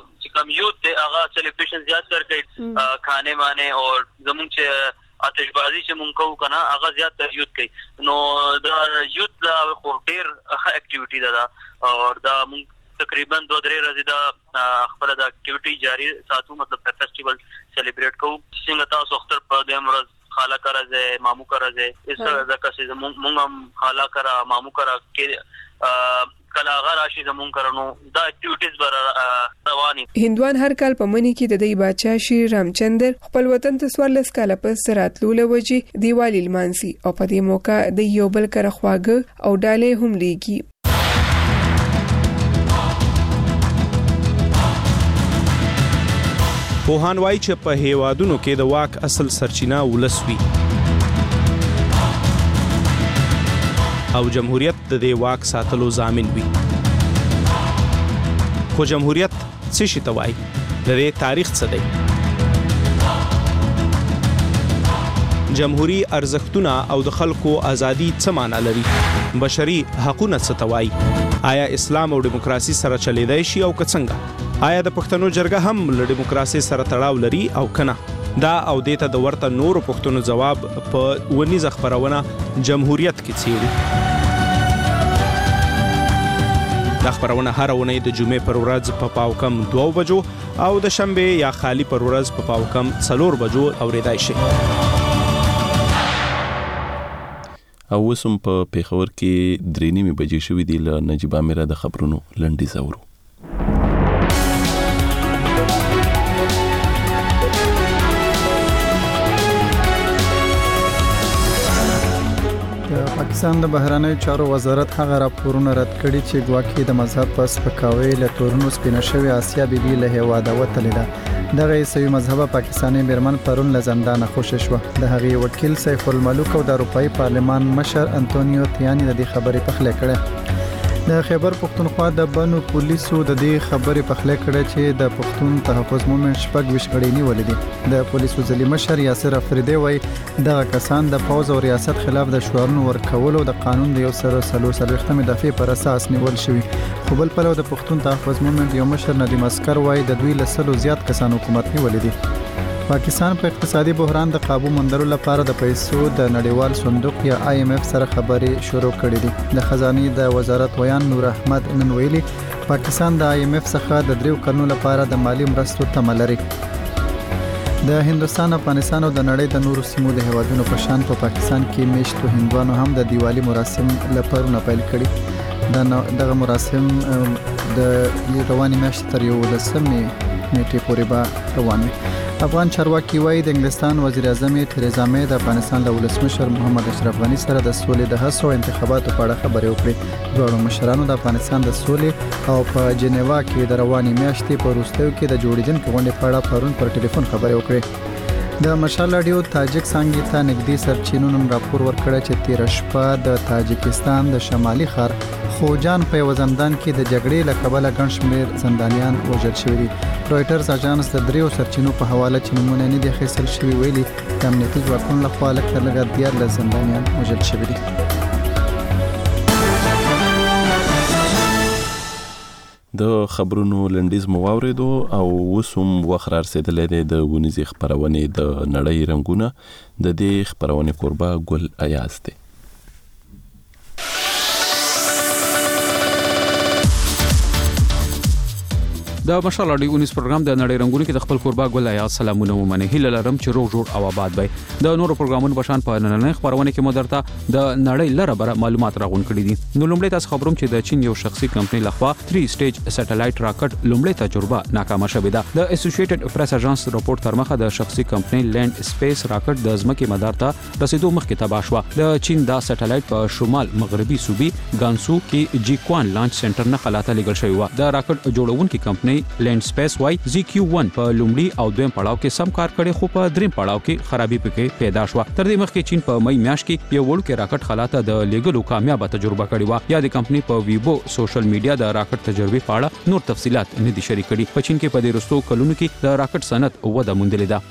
कम यूथ थे आगा सेलिब्रेशन ज्यादा कर गए खाने माने और जमुन से आतिशबाजी से मुंको का ना आगा ज्यादा यूथ गई नो द यूथ दा खोटेर एक्टिविटी दा और दा तकरीबन 2-3 रजिदा खबर दा एक्टिविटी जारी साथू मतलब फेस्टिवल सेलिब्रेट को सिंगता सोख्तर पर देमरज खाला करा जे मामू करा जे इस तरह का से मुंगम खाला करा मामू करा के کله هغه راشي زمون کرنو دا اکټیویټیز بر رواني. هندوان هر کال په منی کې د دې بادشاہ شیر رامچندر خپل وطن ته 14 کال پس راتلو لوجي دیوالی المانسي او په دې موقع د یو بل کر خواګه او ډالې هم لیږي. پوهان وایي چې په هیوادونو کې د واک اصل سرچینه ولسوي او جمهوریت د دې واک ساتلو ضامن وي. خو جمهوریت څه شي ته وایي؟ د دې تاریخ څه دی؟ جمهوریت ارزښتونه او د خلکو ازادي څه معنی لري؟ بشري حقوقونه څه ته وایي؟ آیا اسلام او دیموکراسي سره چلیدای شي او که څنګه؟ آیا د پښتنو جرګه هم له دیموکراسي سره تړاو لري او کنه؟ دا او دیته د ورته نورو پښتنو جواب په ونیزه خبرونه جمهوریت کې څیړي. دا خبرونه هر ونې د جمعې پر ورځ په پاوکم 2 بجو او د شنبه یا خالی پر ورځ په پاوکم 4 بجو اوریدای شي. او وسم په پیښور کې 3:30 بجې شوې دي. له نجیب امیر د خبرونو لنډي زورو. پاکستان د بهرنیو چارو وزارت هغه راپورونه رد کړي چې ګواکې د مذهب په سپکاوي له تورونو سپینه شوې آسیا بیبي له هیواده وتلې ده. دغه عیسوي مذهبه پاکستاني میرمن پرون له زندانه خوشی شوه. د هغې وکیل سیف الملوک او د اروپאי پارلمان مشر انټونیو تیانی د دې خبرې پخلی کړې. د خیبر پښتونخوا د بنو پولیسو د دې خبرې پخلی کړې چې د پښتون تحفظ مومنټ 26 غړي نیولې دي. د پولیسو ځلې مشر یاسر افریدی وایي دغه کسان د پوز او ریاست خلاف د شعارونو ورکولو د قانون د 143 دفعې پر اساس نیول شوی. خو بل پلو د پښتون تحفظ مومنټ یو مشر ندیم اسکر وایي د دوی له 100 زیات کسان حکومت نیولې دي. پاکستان په اقتصادي بحران د قابو موندلو لپاره د پیسو د نړیوال صندوق یا IMF سره خبرې شروع کړې دي. د خزانه د وزارت ویان نور احمد نن ویلي پاکستان د IMF څخه د 3 کلونو لپاره د مالی مرستو تمه لري. د هندستان، افغانستان او د نړۍ د نورو سیمو د هیوادونو په شان په پاکستان کې میشتو هندوانو هم د دیوالي مراسم لپاره پیل کړي. دغه مراسم د رواني میاشتې تر 11 نیټې پورې به روان وي. افغان چارواکي وایي د انګلستان وزیر اعظم تریزا مې د افغانستان د ولسمشر محمد اشرف غني سره د سولې د هڅو او انتخاباتو په اړه خبرې وکړې. دواړو مشرانو د افغانستان د سولې او په جنیوا کې د رواني میاشتې په وروستیو کې د جوړیدونکو غونډې په اړه پرون پر ټلیفون خبرې وکړې. د مشال رادیو تاجک څنګه ته نږدې سرچینو نن راپور ورکړی چې تیر شپه د تاجکستان د شمالي ښار خوجان په وزندان کې د جګړې له کبله ګڼ شمېر زندانیان وژل شوي دي. رويټرز اژانس د 3 سرچینو په حواله چې نمونه نه دي اخیستل شوي ویلي د امنیتي ځواکونو لخوا لږ 14 زندانیان وژل شوي دي. د خبرونو لنډیز مو واوریدو او وسوم وخرار رسیدلې د ونیزي خبرونه د نړۍ رنگونه د دې خبرونه قربا ګل ایاز دی. د مشال رادیو 19 پروګرام د نړۍ رنگونو کې د خپل قربا ګل ایاز سلامونه ومنه. هیله لرم چې روغ جوړ او آباد وي. د نورو پروګرامونو په شان په نننۍ خبرونه کې مو درته د نړۍ لره بره معلومات راغون کړي دي. نو لومړی تاسو خبروم چې د چین یو شخصي کمپنۍ لخوا 3 سټیج سټلایټ راکټ لومړی تجربه ناکامه شوې ده. د اسوسییټډ پریس اژانس راپورټ تر مخه د شخصي کمپنۍ لینډ سپیس راکټ د ځمکې مدار ته رسیدو مخکې تباه شو. د چین دا سټلایټ په شمال مغربي صوبې ګانسو کې جیکوان لانچ سنټر نه خلاته لګل شوی و. د راکټ جوړونکو کمپنۍ لینډ سپیس وای ZQ1 په لومړي او دویم پړاو کې سم کار کړي خو په دریم پړاو کې خرابې پکې پیدا شو. تر دې مخکې چین په مې میاشت کې یو وړوکی راکټ خلاته د لیګلو کامیابه تجربه کړې و. یا د کمپنۍ په ویبو سوشل میډیا د راکټ تجربې په اړه نور تفصيلات نه دي شریک کړي. په چین کې په دې وروستو کلونو کې د راکټ صنعت وده موندلې ده.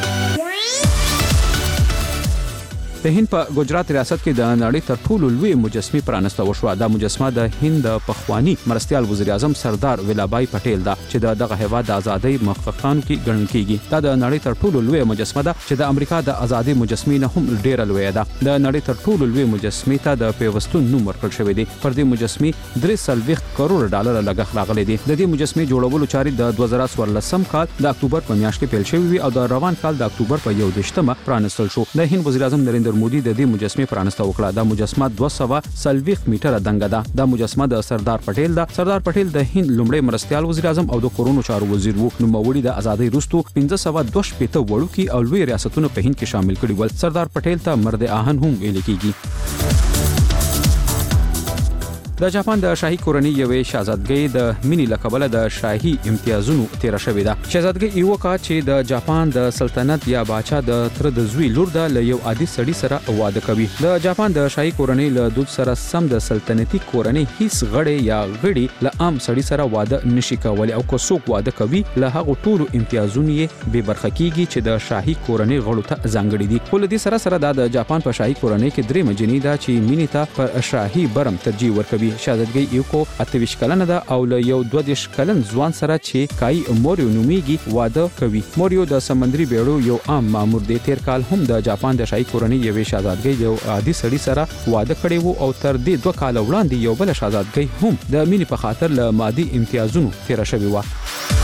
د هند په ګجرات ریاست کې د نړۍ تر ټولو لوی مجسمه پرانسته وشو. دا مجسمه د هند پخوانی مرستيال وزیر اعظم سردار ویلابای پټیل دا چې دغه هیواد د ازادۍ مخکخانو کې ګڼل کیږي. دا د نړۍ تر ټولو لوی مجسمه ده چې د امریکا د ازادۍ مجسمې نه هم ډیره لوی ده. د نړۍ تر ټولو لوی مجسمه ته د پیوستون نوم ورکړل شوی دی. پر دې مجسمه 340 کروڑ ډالر لګښت راغلی دی. د دې مجسمه جوړولو چارې د 2014 کال د اکتوبر په میاشت کې پیل شوې او د روان کال د اکتوبر په 21مه پرانستل شو. د هند وزیر اعظم نریندر مودي د دې مجسمه پرانسته وکړه. دا مجسمه 240 میټره دنګه ده. دا مجسمه د سردار پټیل ده. سردار پټیل د هند لومړی مرستيال وزیر اعظم او د کورونو چارو وزیر وو. نو موړي د ازادۍ وروسته 1522 وړوکی او لوی ریاستونو په هند کې شامل کړي ول. سردار پټیل ته مرد آهن هم ویل کیږي. د جاپان د شاهي کورنۍ یوې شاهزادګۍ د مینې لقب د شاهي امتیازونو تیر شوې ده. شاهزادګۍ ایوکا چې د جاپان د سلطنت یا باچا د تر د زوی لور ده له یو عادي سړي سره واده کوي. د جاپان د شاهي کورنۍ له دود سره سم د سلطنتي کورنۍ هیڅ غړي یا غړي له عام سړي سره واده نشي کولای او که څوک واده کوي له هغه ټولو امتیازونو یې به برخه کیږي چې د شاهي کورنۍ غړو ته ځانګړي دي. ول دې سره سره د جاپان په شاهي کورنۍ کې درې مجنې ده چې مینې ته پر شاهي برم ترجیح ورکوي. شاهزادګۍ ایوکو 28 کلنه ده او له یو 22 کلن ځوان سره چې کای موریو نومیږي واده کوي. موریو د سمندري بیړو یو عام مامور دی. تیر کال هم د جاپان د شاهي کورنۍ یوې شاهزادګۍ یو عادي سړي سره واده کړی وو او تر دې 2 کال وړاندې یو بل شاهزادګۍ هم د مینې په خاطر له مادي امتیازونو تیر شوی و.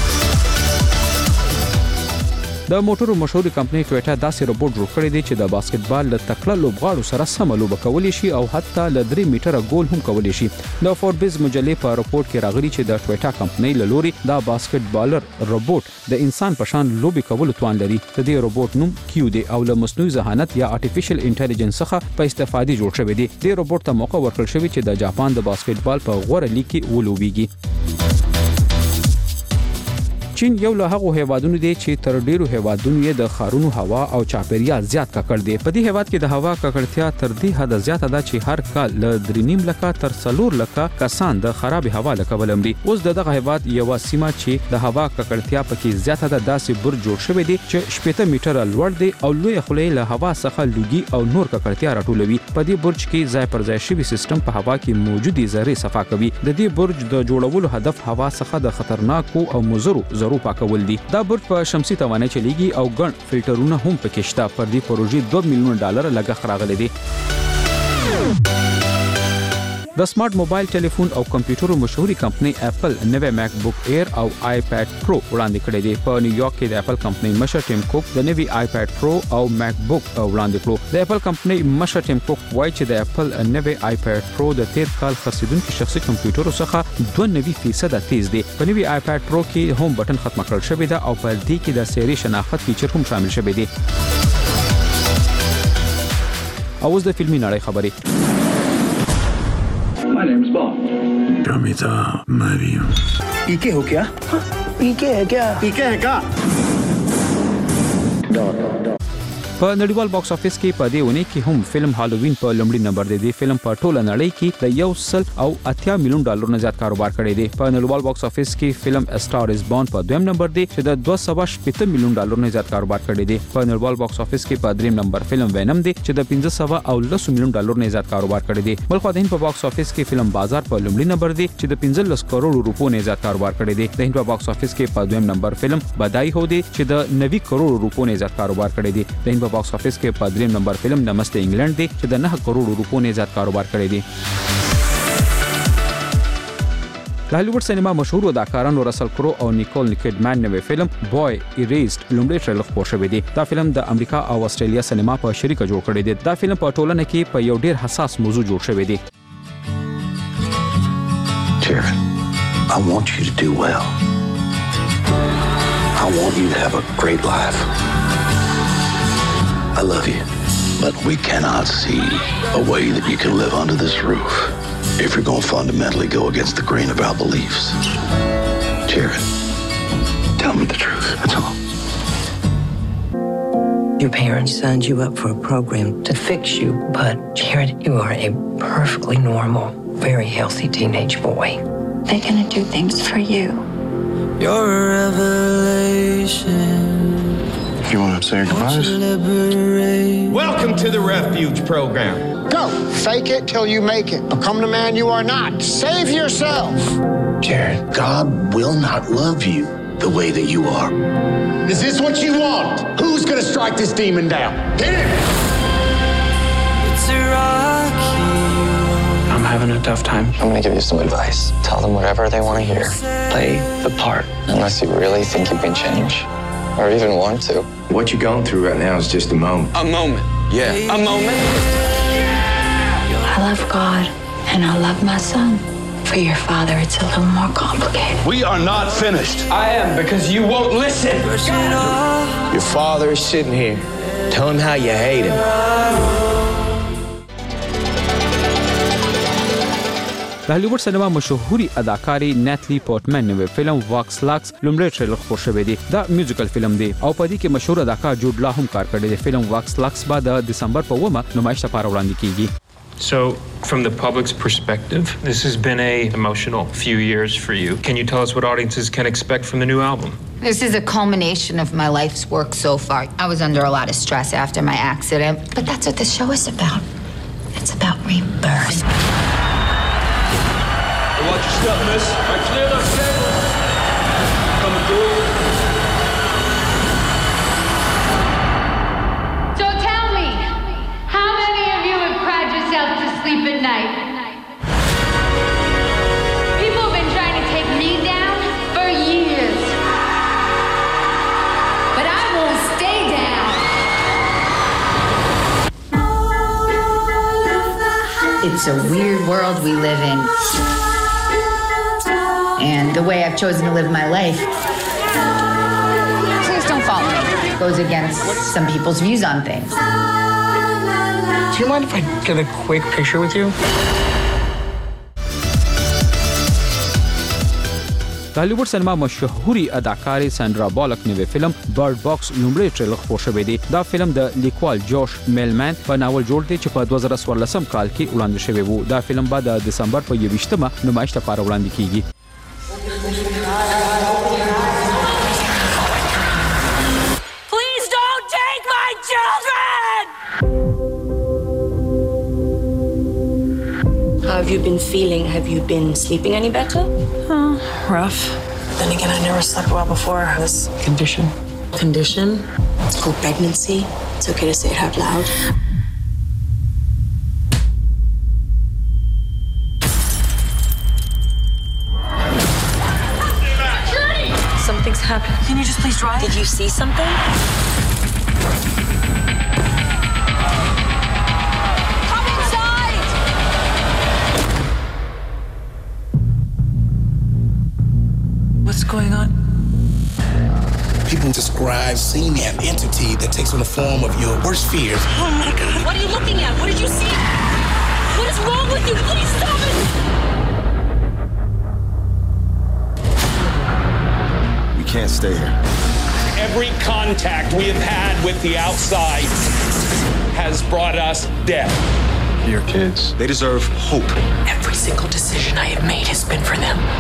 د موټرو مشهوري کمپنۍ ټویوټا داسې روبوټ جوړ کړی دی چې د باسکټبال له تکړه لوبغاړو سره سم لوبه کولی شي او حتی له 3 میټره ګول هم کولی شي. د فوربس مجلې په راپورټ کې راغلي چې د ټویوټا کمپنۍ له لوري دا باسکټبالر روبوټ د انسان په شان لوبي کول توان لري. د دې روبوټ نوم کیو دی او له مصنوعي ذهانت یا آرټیفیشل انټيليجنس څخه په استفادې جوړ شوی دی. د روبوټ ته موقع ورکړل شوی چې د جاپان د باسکټبال په غوړه لیګ کې ولوبيږي. چین یو له هغو هیوادونو دی چې تر ډیرو هیوادونو یې د خارونو هوا او چاپیریال زیات ککړ دی. په دې هیواد کې د هوا ککړتیا تر دې حد زیاته ده چې هر کال له 3.5 لکه تر 4 لکه کسان د خراب هوا له کبله مري. اوس دغه هیواد یو سیمه چې د هوا ککړتیا پکې زیاته ده داسې برج جوړ شوی دی چې 80 میټره لوړ دی او لوی خولې له هوا څخه لوګي او نور ککړتیا راټولوي. په دې برج کې ځای پر ځای شوی سیستم په هوا کې موجودي ذرې صفا کوي. د دې برج د جوړولو هدف هوا څخه د خطرناکو او مضرو ذرو پاکول دي. دا برج په شمسي توانایي چلیږي او ګڼ فلټرونه هم پکې شته. پر دې پروژې $2 میلیون لګښت راغلی دی. د سمارټ موبایل ټلیفون او کمپیوټرو مشهوري کمپنۍ اپل نوې ماک بک ایر او آیپاد پرو وړاندې کړی دی. په نیویارک کې د اپل کمپنۍ مشر ټیم کوک د نوې آیپاد پرو او ماک بک وړاندې کړو. د اپل کمپنۍ مشر ټیم کوک وایي چې د اپل نوې آیپاد پرو د تیر کال خرڅیدونکو شخصي کمپیوټرو څخه 92% تیز دی. په نوې آیپاد پرو کې هم بټن ختم کړل شوی دی او په دې کې د سری شناخت فیچر هم شامل شوی دی. اوس د فلمي نړۍ خبرې. My name is Bob. Ramita Mario. पीके हो क्या? पीके है क्या? पीके है क्या? په نړیوال باکس افیس کې په دې ونې کې هم فلم هالووین په لومړي نمبر دی. د فلم په ټوله نړۍ کې د $180 میلیون نه زیات کاروبار کړی دی. په نړیوال باکس افیس کې فلم اسټار از بورن په دویم نمبر دی چې د $280 میلیون نه زیات کاروبار کړی دی. په نړیوال باکس افیس کې په دریم نمبر فلم وینم دی چې د $510 میلیون نه زیات کاروبار کړی دی. بلخو د هند په باکس افیس کې فلم بازار په لومړي نمبر دی چې د 15 کروڑ روپو نه زیات کاروبار کړی دی. د هند په باکس افیس کې په دویم نمبر فلم بدای هو دی چې د 90 کروڑ روپو نه زیات کاروبار کړی دی. د هند په باکس افیس کې په دریم نمبر فلم نمسته انګلند دی چې د 9 کروڑ روپو نه زیات کاروبار کړی دی. هالیوډ سینما مشهور اداکارانو رسل کرو او نیکول کیډمن نوې فلم بوای ایریزډ لومړی ټریلر خپور شوی دی. دا فلم د امریکا او استرالیا سینما په شریکه جوړ کړی دی. دا فلم په ټولنه کې په یو ډیر حساس موضوع جوړ شوی دی. Jared, I want you to do well. I want you to have a great life. I love you, but we cannot see a way that you can live under this roof if you're going to fundamentally go against the grain of our beliefs. Jared, tell me the truth, that's all. Your parents signed you up for a program to fix you, but Jared, you are a perfectly normal, very healthy teenage boy. They're gonna do things for you. You're a revelation. You want to say goodbyes? Welcome to the Refuge Program. Go. Fake it till you make it. Become the man you are not. Save yourself. Jared, God will not love you the way that you are. Is this what you want? Who's going to strike this demon down? Hit him! It's a rocky road. I'm having a tough time. I'm going to give you some advice. Tell them whatever they want to hear. Play the part. Unless you really think you can change. Or even want to. What you're going through right now is just a moment. A moment. Yeah, a moment. I love God and I love my son. For your father, it's a little more complicated. We are not finished. I am, because you won't listen. Your father is sitting here. Tell him how you hate him. د هالیوډ سینما مشهوري اداکاري ناتلی پورټمن نوې فلم واکس لاکس لومړی ټریلر خپور شوی دی. دا میوزیکل فلم دی او په دې کې مشهور اداکار جوډ لا هم کار کړی دی. فلم واکس لاکس بعد د دسمبر په 9 نمایش لپاره وړاندې کیږي. So, from the public's perspective, this has been an emotional few years for you. Can you tell us what audiences can expect from the new album? This is a culmination of my life's work so far. I was under a lot of stress after my accident, but that's what this show is about. It's about rebirth. Watch your step, miss. I cleared up table. Coming through. Sleep at night. People have been trying to take me down for years. But I won't stay down. It's a weird world we live in. And the way I've chosen to live my life, please don't follow me. It goes against some people's views on things. Do you mind if I get a quick picture with you? د هالیوډ سینما مشهوري اداکاري سانډرا بالک نوې فلم برډ باکس لومړی ټریلر خپور شوی دی. دا فلم د لیکوال جوش میلمن په ناول جوړ دی چې په 2014 کال کې وړاندې شوی وو. دا فلم بعد د دسمبر په 21 نمایش لپاره وړاندې کیږي. Please don't take my children! How have you been feeling? Have you been sleeping any better? Rough. Then again, I never slept well before this condition. Condition? It's called pregnancy. It's okay to say it out loud. Something's happened. Can you just please drive? Did you see something? What's going on? People describe seeing an entity that takes on the form of your worst fears. Oh my God. What are you looking at? What did you see? What is wrong with you? Please stop it! We can't stay here. Every contact we have had with the outside has brought us death. Your kids, they deserve hope. Every single decision I have made has been for them.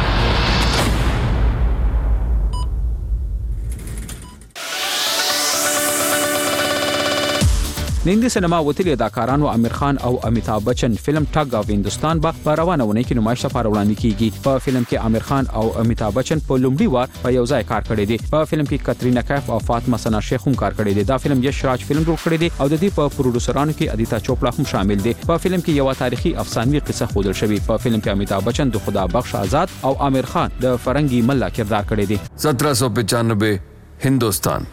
د هندي سینما وتلي اداکارانو امیر خان او امیتابھ بچن فلم ټگ اف هندوستان په روانه ونې کې نمایش لپاره وړاندې کیږي. په فلم کې امیر خان او امیتابھ بچن په لومړي وار په یو ځای کار کړی دی. په فلم کې کترینا کیف او فاطمه سنا شیخ هم کار کړی دی. دا فلم یش راج فلم جوړ کړی دی او د دې په پروډوسرانو کې ادیتا چوپړا هم شامل دی. په فلم کې یو تاریخي افسانوي قصه خودل شوی. په فلم کې امیتابھ بچن د خدا بخش آزاد او امیر خان د فرنگی ملا کردار کړی دی. 1795 Hindustan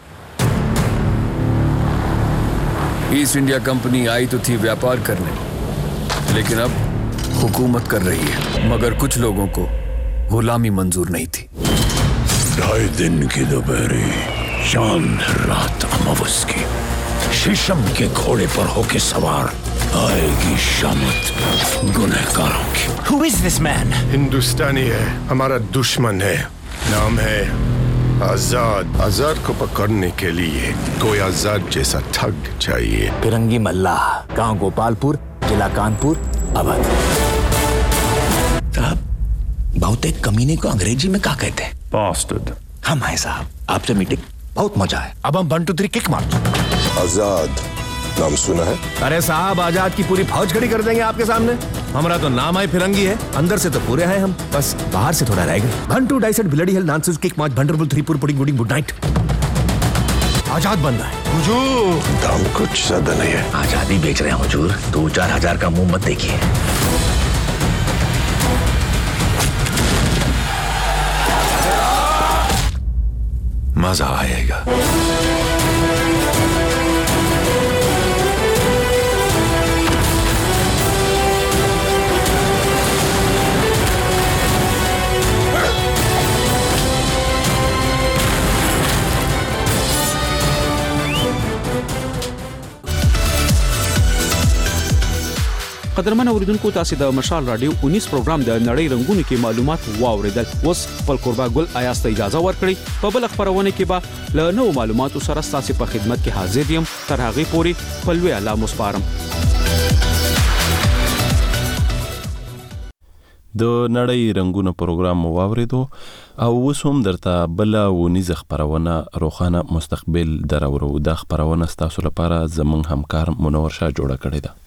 East India company आई तो थी व्यापार करने, लेकिन अब हुकूमत कर रही है, मगर कुछ लोगों को गुलामी मंजूर नहीं थी। 2.5 दिन की दोपहरी, चांद रात अमावस की, शीशम के घोड़े पर होके सवार आएगी शामत गुनहगारों की। Who is this man? हिंदुस्तानी है, हमारा दुश्मन है, नाम है आजाद। आजाद को पकड़ने के लिए कोई आजाद जैसा ठग चाहिए। फिरंगी मल्लाह, गांव गोपालपुर, जिला कानपुर, अवध। साहब, बहुत एक कमीने को अंग्रेजी में क्या कहते हैं? Bastard। हम आए साहब, आपसे मीटिंग बहुत मजा है। अब हम 1 2 3 किक मार। आजाद नाम सुना है? अरे साहब, आजाद की पूरी फौज खड़ी कर देंगे आपके सामने। हमारा तो नाम है फिरंगी है, अंदर से तो पूरे हैं हम, बस बाहर से थोड़ा रह गए। 1 2 डाइसेट bloody hell nonsense kick march wonderful 3 पुर पुडिंग गुड नाइट। आजाद बन रहा है हुजूर। दाम कुछ ज्यादा नहीं है। आजादी बेच रहे हैं हुजूर, 2-4 हजार का मुंह मत देखिए। मजा आएगा। قدرمن اوریدونکو تاسو د مشال رادیو 19 پروګرام د نړۍ رنگونو کې معلومات واوریدل. اوس خپل قربا ګل آیاست اجازه ورکړي په بل خبرونه کې به له نو معلوماتو سره تاسو په خدمت کې حاضر یم. تر هغه پورې پلوي الله مسپارم. د نړۍ رنگونو پروګرام واوریدو او وسوم درته بل ونیز خبرونه روخانه مستقبل درورو. د خبرونه تاسو لپاره زمون همکار منور شاه جوړه کړې ده.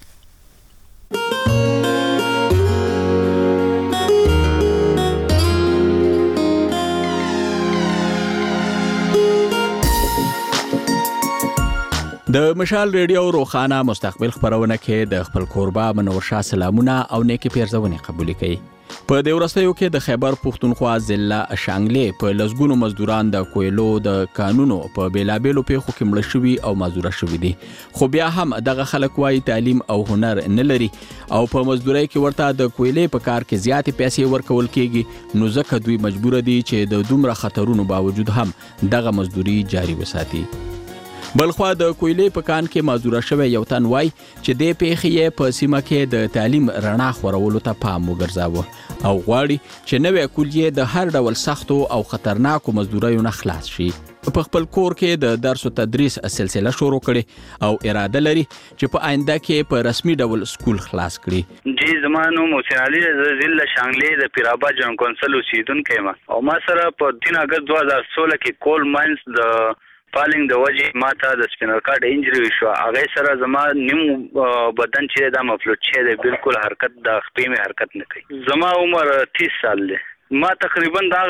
د مشال ریډیو روخانه مستقبل خبرونه کې د خپل قربا منور شاه سلامونه او نیکی پیرزونه قبول کړي. په دې ورستیو کې د خیبر پښتونخوا ضلع شانګلې په لزګونو مزدوران د کویلو د قانونو په بیلابېلو پیښو کې مړ شوي او مزدور شوي دي. خو بیا هم دغه خلک وايي تعلیم او هنر نه لري او په مزدورۍ کې ورته د کویلې په کار کې زیاتې پیسې ورکول کېږي، نو ځکه دوی مجبور دي چې د دومره خطرونو باوجود هم دغه مزدوري جاري وساتي. بلخوا د کویلې په کان کې مازوره شوی یو تن وای چې د پیښې په سیمه کې د تعلیم رڼا خورولو ته پام وګرځاوه او غواړي چې نوې کلیه د هر ډول سختو او خطرناکو مزدوریو نه خلاص شي. په خپل کور کې د درس او تدریس سلسله شروع کړي او اراده لري چې په آینده کې په رسمي ډول سکول خلاص کړي. جی زمانو موسی علي ضلع شانګلې د پیرابا جن کونسل اوسیدونکو ما او ما سره په 3 اگست 2016 کې کول ماینز د فالینګ د وجه ماته د سپینر کارت انجری شو. هغه سره زما نیم بدن چې د مفلوټ شه د بالکل حرکت د خپې می حرکت نه کوي. زما عمر 30 سال دی. ما تقریبا دا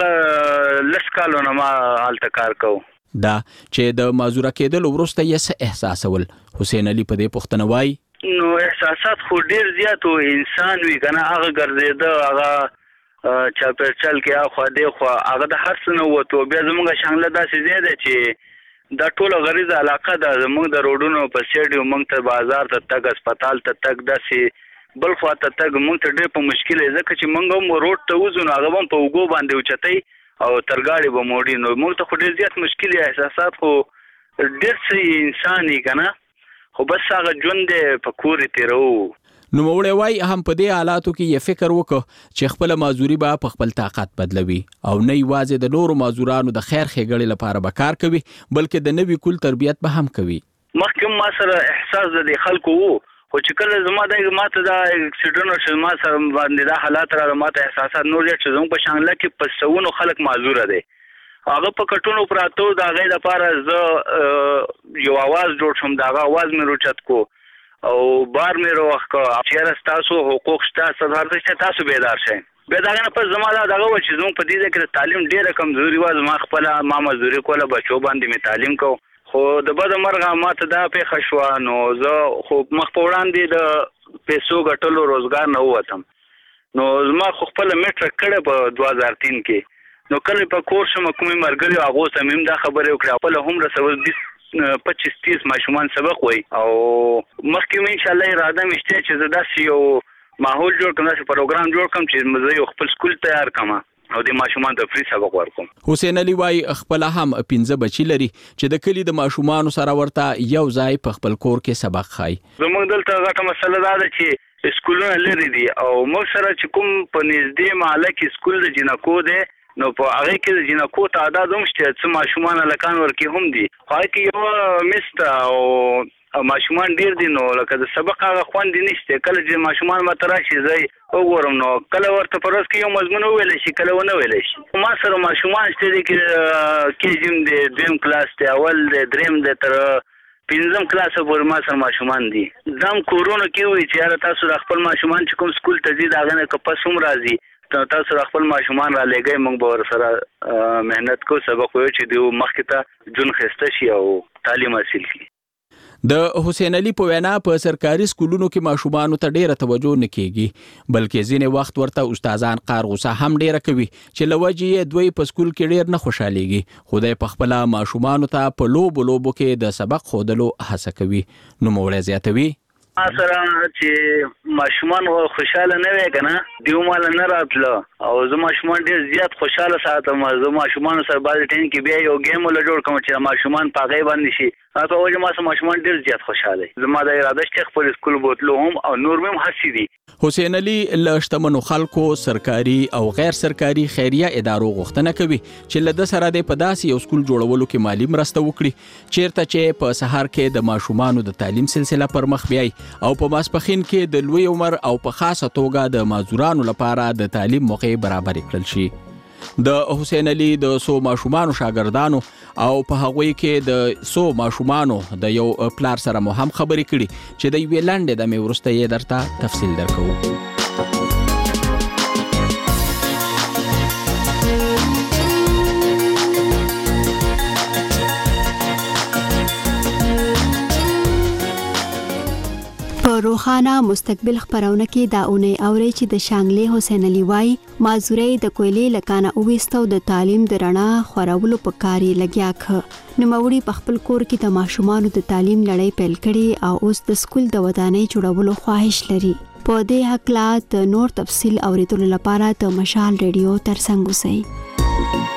لس کالونه ما حالت کار کو. دا چې د مازوره کېدل وروسته یې احساسول. حسین علي په دې پوښتنه وای نو احساسات خو ډیر زیات او انسان وی کنه هغه ګرځیده هغه چاپرچل کې اخو دی خو هغه د هر څه نو وته بیا زموږ شانګله داسې زیاده چې دا ټول غریزه علاقه ده زموږ د روډونو په سټیډیو موږ ته بازار ته تګ هسپتال ته تګ داسې بل خوا ته تګ موږ ته ډېر په مشکل ځکه چې موږ هم روډ ته وځو نو هغه هم په اوږو باندې اوچتئ او ترګاړي به موړي نو موږ ته خو ډېر زیات مشکل احساسات خو ډېر څه انسان یې که نه خو بس هغه ژوند دی په کور یې تېروو. نو موړی وای هم په دې حالاتو کې یې فکر وکړ چې خپل مازوري به په خپل طاقت بدلوي او نه یوازې د نورو مازورانو د خیر ښېګړې لپاره به کار کوي بلکې د نوي کول تربیت به هم کوي. مخکې ما سره احساس د خلکو وو خو چې کله زما د ماته دا اکسیډنټ وشو ما سره باندې دا حالات را ماته احساسات نور چې زموږ په شانګله کې په سونو خلک مازوره دي. هغه په کټونو پراتو د هغې لپاره زه یو اواز جوړ شوم. د هغه اواز مې روچت کو او بار مې روخ کو چې تاسو حقوق شته صدر ته تاسو بیدار شئ. بیا دا نه پس زما دا دغه و چې زموږ په دې کې تعلیم ډیره کمزوري و. زما خپل ما مزدوري کوله بچو باندې مې تعلیم کو خو د بد مرغه ماته دا پیښه شوه نو زه خو مخ په وړاندې د پیسو ګټلو روزګار نه ووتم. نو زما خو خپل میټرک کړی په 2003 کې نو کله په کور شم کومې مرګري هغه ته مې دا خبره وکړه خپل هم رسول 25-30 ماشومان سبق وای او مخکې مې ان شاء الله اراده مشته چې زه داسې یو ماحول جوړ کړم داسې پروګرام جوړ کړم چې مزه یو خپل سکول تیار کړم او د ماشومان ته فری سبق ورکوم. حسین علي وای خپل هم 15 بچی لري چې د کلی د ماشومان سره ورته یو ځای په خپل کور کې سبق خای. زموږ دلته غټه مسله دا ده چې سکولونه لري دي او موږ سره چې کوم په نږدې محله کې سکول د جنکو دی نو په هغه کې د جنکو تعداد هم شته چې ماشومان لکان ورکې هم دي خو هغه کې یو مست او ماشومان ډیر دي نو لکه د سبق هغه خوند نشته. کله چې ماشومان ماته راشي زه وګورم نو کله ورته په ورځ کې یو مضمون وویلی شي کله ونه ویلی شي. ما سره ماشومان شته دي کې کېجیم دی دویم کلاس دی اول دی دریم دی تر 5م کلاس پورې ما سره ماشومان دي. دام کورونو کې وي چې یاره تاسو د خپل ماشومان چې کوم سکول ته ځي د هغه نه که پس هم راځي تاسو خپل ماشومان را لګئ موږ به ورسره مهنت کوو سبق وایو چې دوی مخکې ته ژوند ښایسته شي او تعلیم حاصل کړي. د حسین علي په وینا په سرکاري سکولونو کې ماشومانو ته ډیره توجه نه کیږي بلکې ځینې وخت ورته استادان قار غوسه هم ډیره کوي چې لوجه یې دوی په سکول کې ډیر نه خوشاليږي خو د خپل ماشومانو ته په لوبو کې د سبق خودلو هڅه کوي. نو موړی زیاتوي ما سره چې ماشومان خوشاله نه وي کنه دیو مال نه راتله او زه ماشومان ډیر زیات خوشاله ساتم. زه ماشومان سره باز ټین کې بیا یو گیم ول جوړ کوم چې ماشومان پاغې باندې شي په وجه ما سره ماشومان ډیر زیات خوشاله. زما د اراده شته خپل سکول بوتلو هم او نور مې هڅې دي حسین علي له شتمنو خلکو سرکاري او غیر سرکاري خیریه ادارو غوښتنه کوي چې له د سره د پداسي یو سکول جوړولو کې مالی مرسته وکړي چیرته چې په سهار کې د ماشومانو د تعلیم سلسله پر مخ بیاي او په ماسپخین کې د لوی عمر او په خاصه توګه د معذورانو لپاره د تعلیم موقع برابر کړل شي. د حسین علي د سو ماشومانو شاګردانو او په هغوی کې د سو ماشومانو د یو پلار سره مو هم خبرې کړي چې د یوې لنډې دمې وروسته یې درته تفصیل درکوو. روخانه مستقبل خبرونه کې دا اونۍ اوري چې د شانګلې حسین علي وای مازوري د کویلې لکانه اويستو د تعلیم د رڼا خورولو په کاري لګیا ک نوموړي په خپل کور کې د ماشومانو د تعلیم لړۍ پیل کړي او اوس د سکول د ودانۍ جوړولو خواهش لري. په دې حق لا د نور تفصیل اوریدلو لپاره د مشال ریډیو ترڅنګ اوسئ.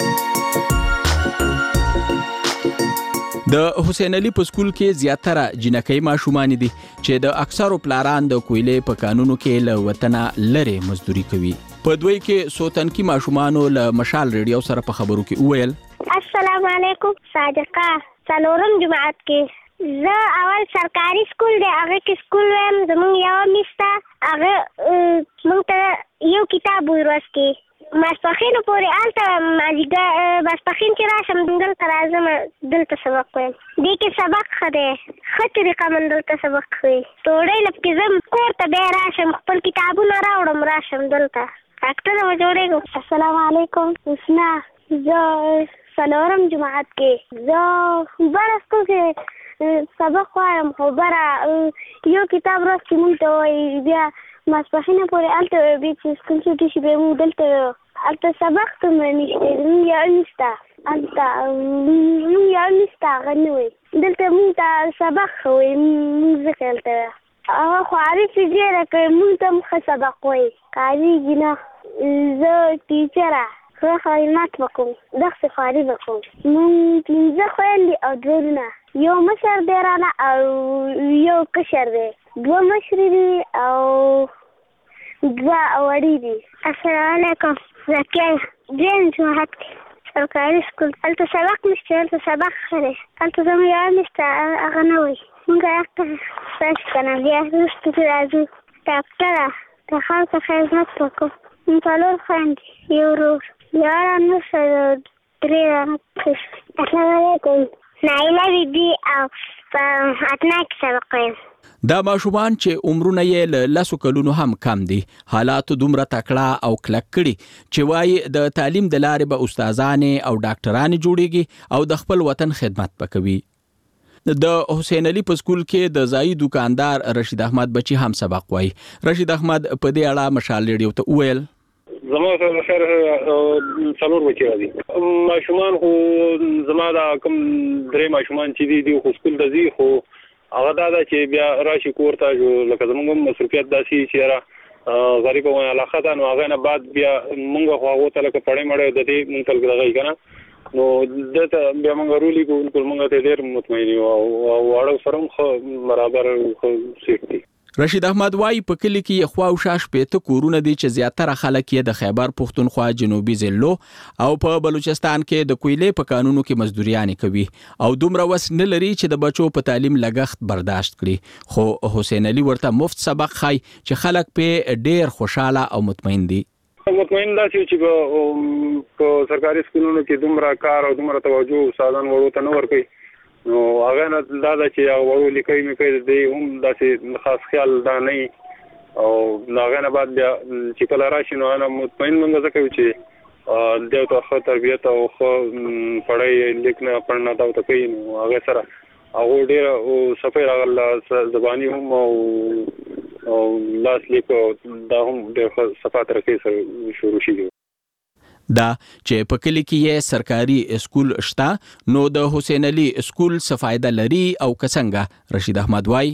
د حسین علي په سکول کې زیاتره جنکۍ ماشومان دي چې د اکثرو پلاران د کویلې په قانونو کې له وطن لري مزدوري کوي. په دوی کې سوتنکی ماشومانو له مشال ریډیو سره په خبرو کې وویل السلام علیکم صادقه څلورم جماعت کې زه اول سرکاري سکول دی هغه کې سکول ویم زمونږ یو میسته هغه موږ ته یو کتاب ورستی ماسپخین پورې آلته مازیګر ماسپخین چې راشم دلته راځم دلته سبق وایم دې کې سبق ښه دی ښه طریقه من دلته سبق ښوي ډوډۍ لپکې زم کور ته بیا راشم خپل کتابونه راوړم راشم دلته ډاکټره به جوړېږم. السلام علیکم حسنا زه څلورم جماعت کې زه بره سکول کې سبق وایم خو بره یو کتاب راستې مونږ ته وایي بیا ماسپخینه پورې هلته بیا چې سکول چوټي شي بیا مونږ دلته سبق دومره نشته مونږ یو نشته هلته مونږ یو نشته هغه نه وایي دلته مونږ ته سبق ښه وایي مونږ ځکه هلته هغه خو عارفې ډېره کوي مونږ ته هم ښه سبق وایي کارېږي نه زه ټیچره ښه خدمت به کوم دغسې خواري به کوم مونږ پنځه خویندې او دوه وروڼه یو مشر دی رانه او یو کشر دی دوه مشرې دي او دوه وړې دي. السلام علیکم زکیه درېیم جماعت کې سرکاري سکول هلته سبق نشته هلته سبق ښه دی هلته زموږ یوه نشته هغه نه وایي مونږ هلته راشي که نه بیا وروسته چې راځو ډاکټره د خلکو خدمت به کوم مونږ څلور خویندې یو ورور یوه رانه درې رانه کشر. السلام علیکم نایله بیبي او په اتنا کې سبق وایم. دا ماشومان چې عمرونه یې له لسو کلونو هم کم دي حالاتو دومره تکړه او کلک کړي چې وایي د تعلیم د لارې به استادانې او ډاکټرانې جوړیږي او د خپل وطن خدمت به کوي. د حسین علي په سکول کې د ځایي دکاندار رشید احمد بچي هم سبق وایي. رشید احمد په دې اړه مشال ریډیو ته وویل زما سره خیر څلور بچي راځي ماشومان خو زما دا کوم درې ماشومان چې دي خو سکول ته ځي خو هغه دا ده چې بیا راشي کور ته لکه زموږ هم مصروفیت داسې چې یاره غریب او علاقه ده نو هغه نه بعد بیا مونږ خو هغو ته لکه پړی مړی د دې مونږ ته دغه که نه نو دلته بیا مونږ رولي کوو ټول مونږ ته ډېر مطمئن یو او واړه سره هم ښه برابر ښه سیټ دي. رشید احمد وای په کلی کې خوا او شا شپېته کورونه دي چې زیاتره خلک یې د خیبر پښتونخوا جنوبي ضلعو او په بلوچستان کې د کویلې په قانونو کې مزدوریانې کوي او دومره وس نه لري چې د بچو په تعلیم لګښت برداشت کړي خو حسین علي ورته مفت سبق خای چې خلک په ډېر خوشاله او مطمئن دي. مطمئن دا چې په سرکاري سکولونو کې دومره کار او دومره توجه استادان ورو ته نه ورکوي نو هغه نه دا ده چې هغه وړو لیکي مې کوي دی هم داسې خاص خیال دا نه او هغه نه بعد بیا چې کله راشي نو هغه مطمئن مونږ ځکه کوي چې دی ته ښه تربیت او ښه پړی لیکنه پړنه دا ته کوي نو هغه سره هغه ډېره صفحې راغله زباني هم او لاس لیک دا هم ډېر ښه صفحه ترقۍ سره شروع شي. دا چې په کلی کې یې سرکاري سکول شته نو د حسین علي سکول څه فایده لري او که څنګه رشید احمد وای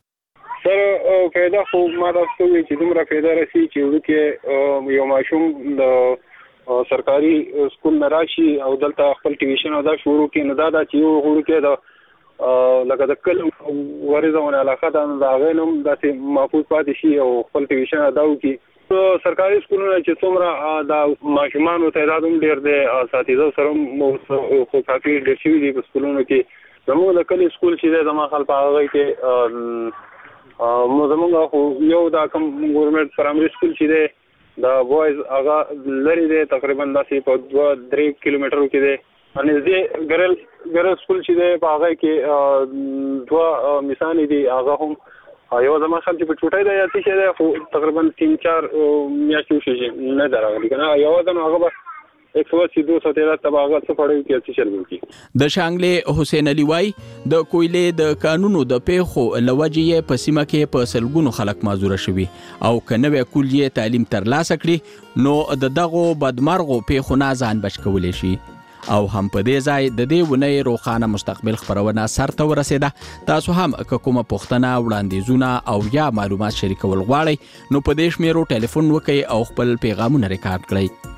سره فایده خو ما تاسو وی چې دومره فایده رسي چې ورته یو ماشوم د سرکاري سکول نه راشي او دلته خپل ټیوشن او دا شروع کړي نو دا چې یو ورته د لکه د کلم ورزونه علاقه دا غنوم داسې محفوظ پاتې شي او خپل ټیوشن ادا وکړي. سرکاري سکولونه چې څومره د ماشومانو تعداد هم ډېر دی، اساتذه سره خو کافي ډېر شوي دي په سکولونو کې. زموږ د کلي سکول چې دی زما خیال په هغه کې زموږ خو یو دا کوم ګورنمنټ پرایمري سکول چې دی دا بوایز هغه لري دی تقریبا داسې په 2-3 کیلومترو کې دی. نږدې ګرل سکول چې دی په هغه کې 2 مثانې دي، هغه هم یو زما خیال چې په چوټۍ دی یا څه شی دی خو تقریبا 3-4 میاشتې وشي نه ده راغلي که نه یو ځل هغه به 180-213 تباغه څه پړوي کې څه چل وکړي. د شانګلې حسین علي وای د کویلې د قانونو د پیښو لوجې په سیمه کې په سلګونو خلک معذور شوي او کنه کلیه تعلیم ترلاسه کړي نو د دغه بدمرغو پیښو نه ځان بچ کولی شي. او هم په دې ځای د دې ونې روخانه مستقبل خبرونه سر ته ورسېده. تاسو هم که کومه پوښتنه وړاندیزونه او یا معلومات شریکول غواړئ نو په دې شمیرو ټلیفون وکړئ او خپل پیغامونه ریکارډ کړئ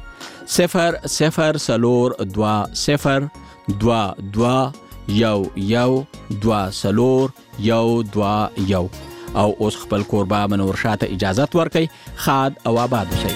00022112021 او اوس خپل کوربه منور شاته اجازت ورکړئ. خاد او آباد اوسئ.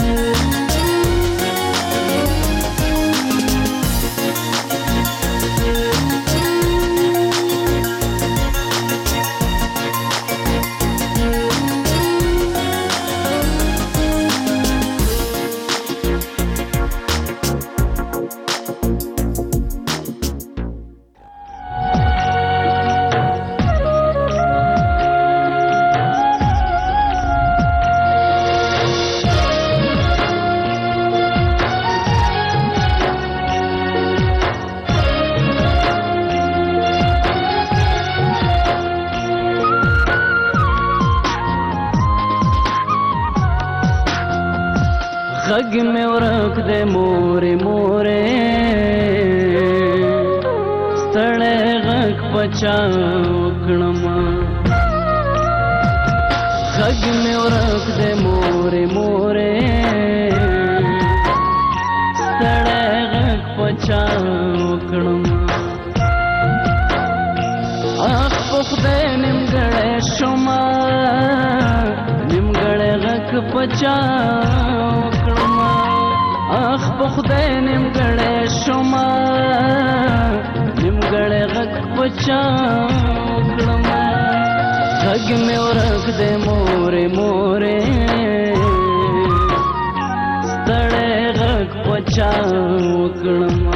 غږ مې ورک دی مورې مورې ستړی غږ پچا وکړمه غږ مې ورک دی مورې مورې ستړی غږ پچا وکړمه اخ په خدای نیمګړی شومه نیمګړی غږ پچا اخ په خدای نیمګړی شومه نیمګړی غږ پچا وکړمه غږ مې ورک دی مورې مورې ستړی غږ پچا وکړمه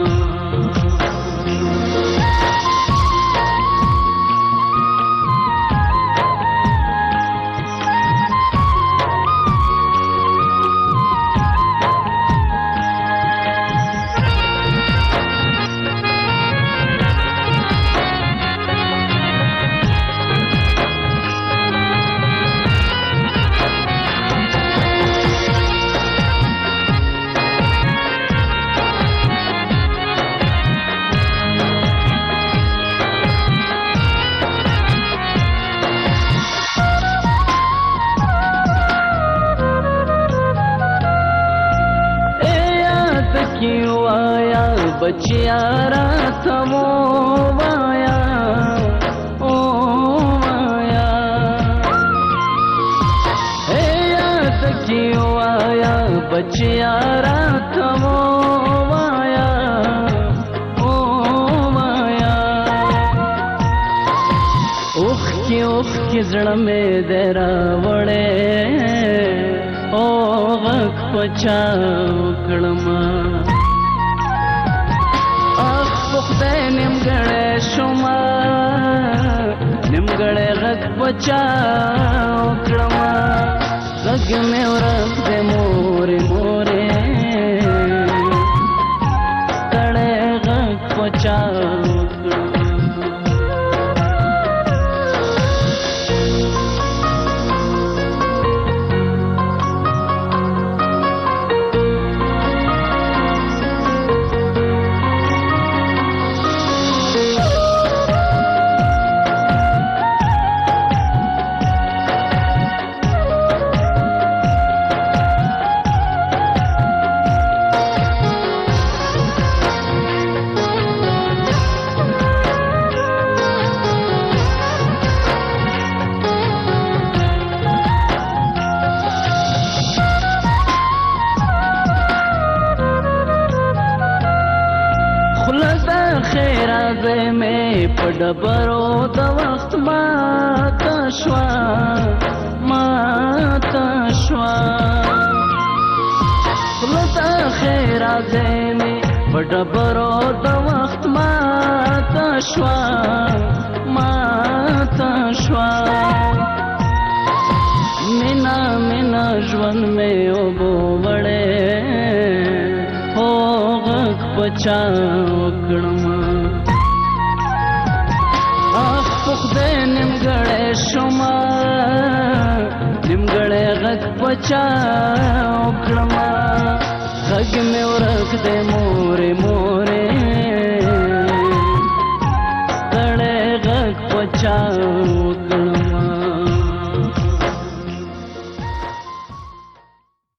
बचिया रात वो माया ओ माया हे याद क्यों आया बचिया रात वो माया ओ माया उख की जड़ में देरा वड़े ओ वक पचा उकड़मा خدای نیمګړی شومه نیمګړی غږ پچا وکړمه غږ مې ورک دی مورې مورې ستړی غږ پچا ډبرو د وخت ماته شوه خوله د ښېرازۍ مې په ډبرو د وخت ماته شوه مینا ژوند مې اوبو وړی هو غږ په چا وکړم اخ په خدای نیمګړی شومه نیمګړی غږ په چا وکړم غږ مې ورک دی مورې ستړی غږ په چا وکړم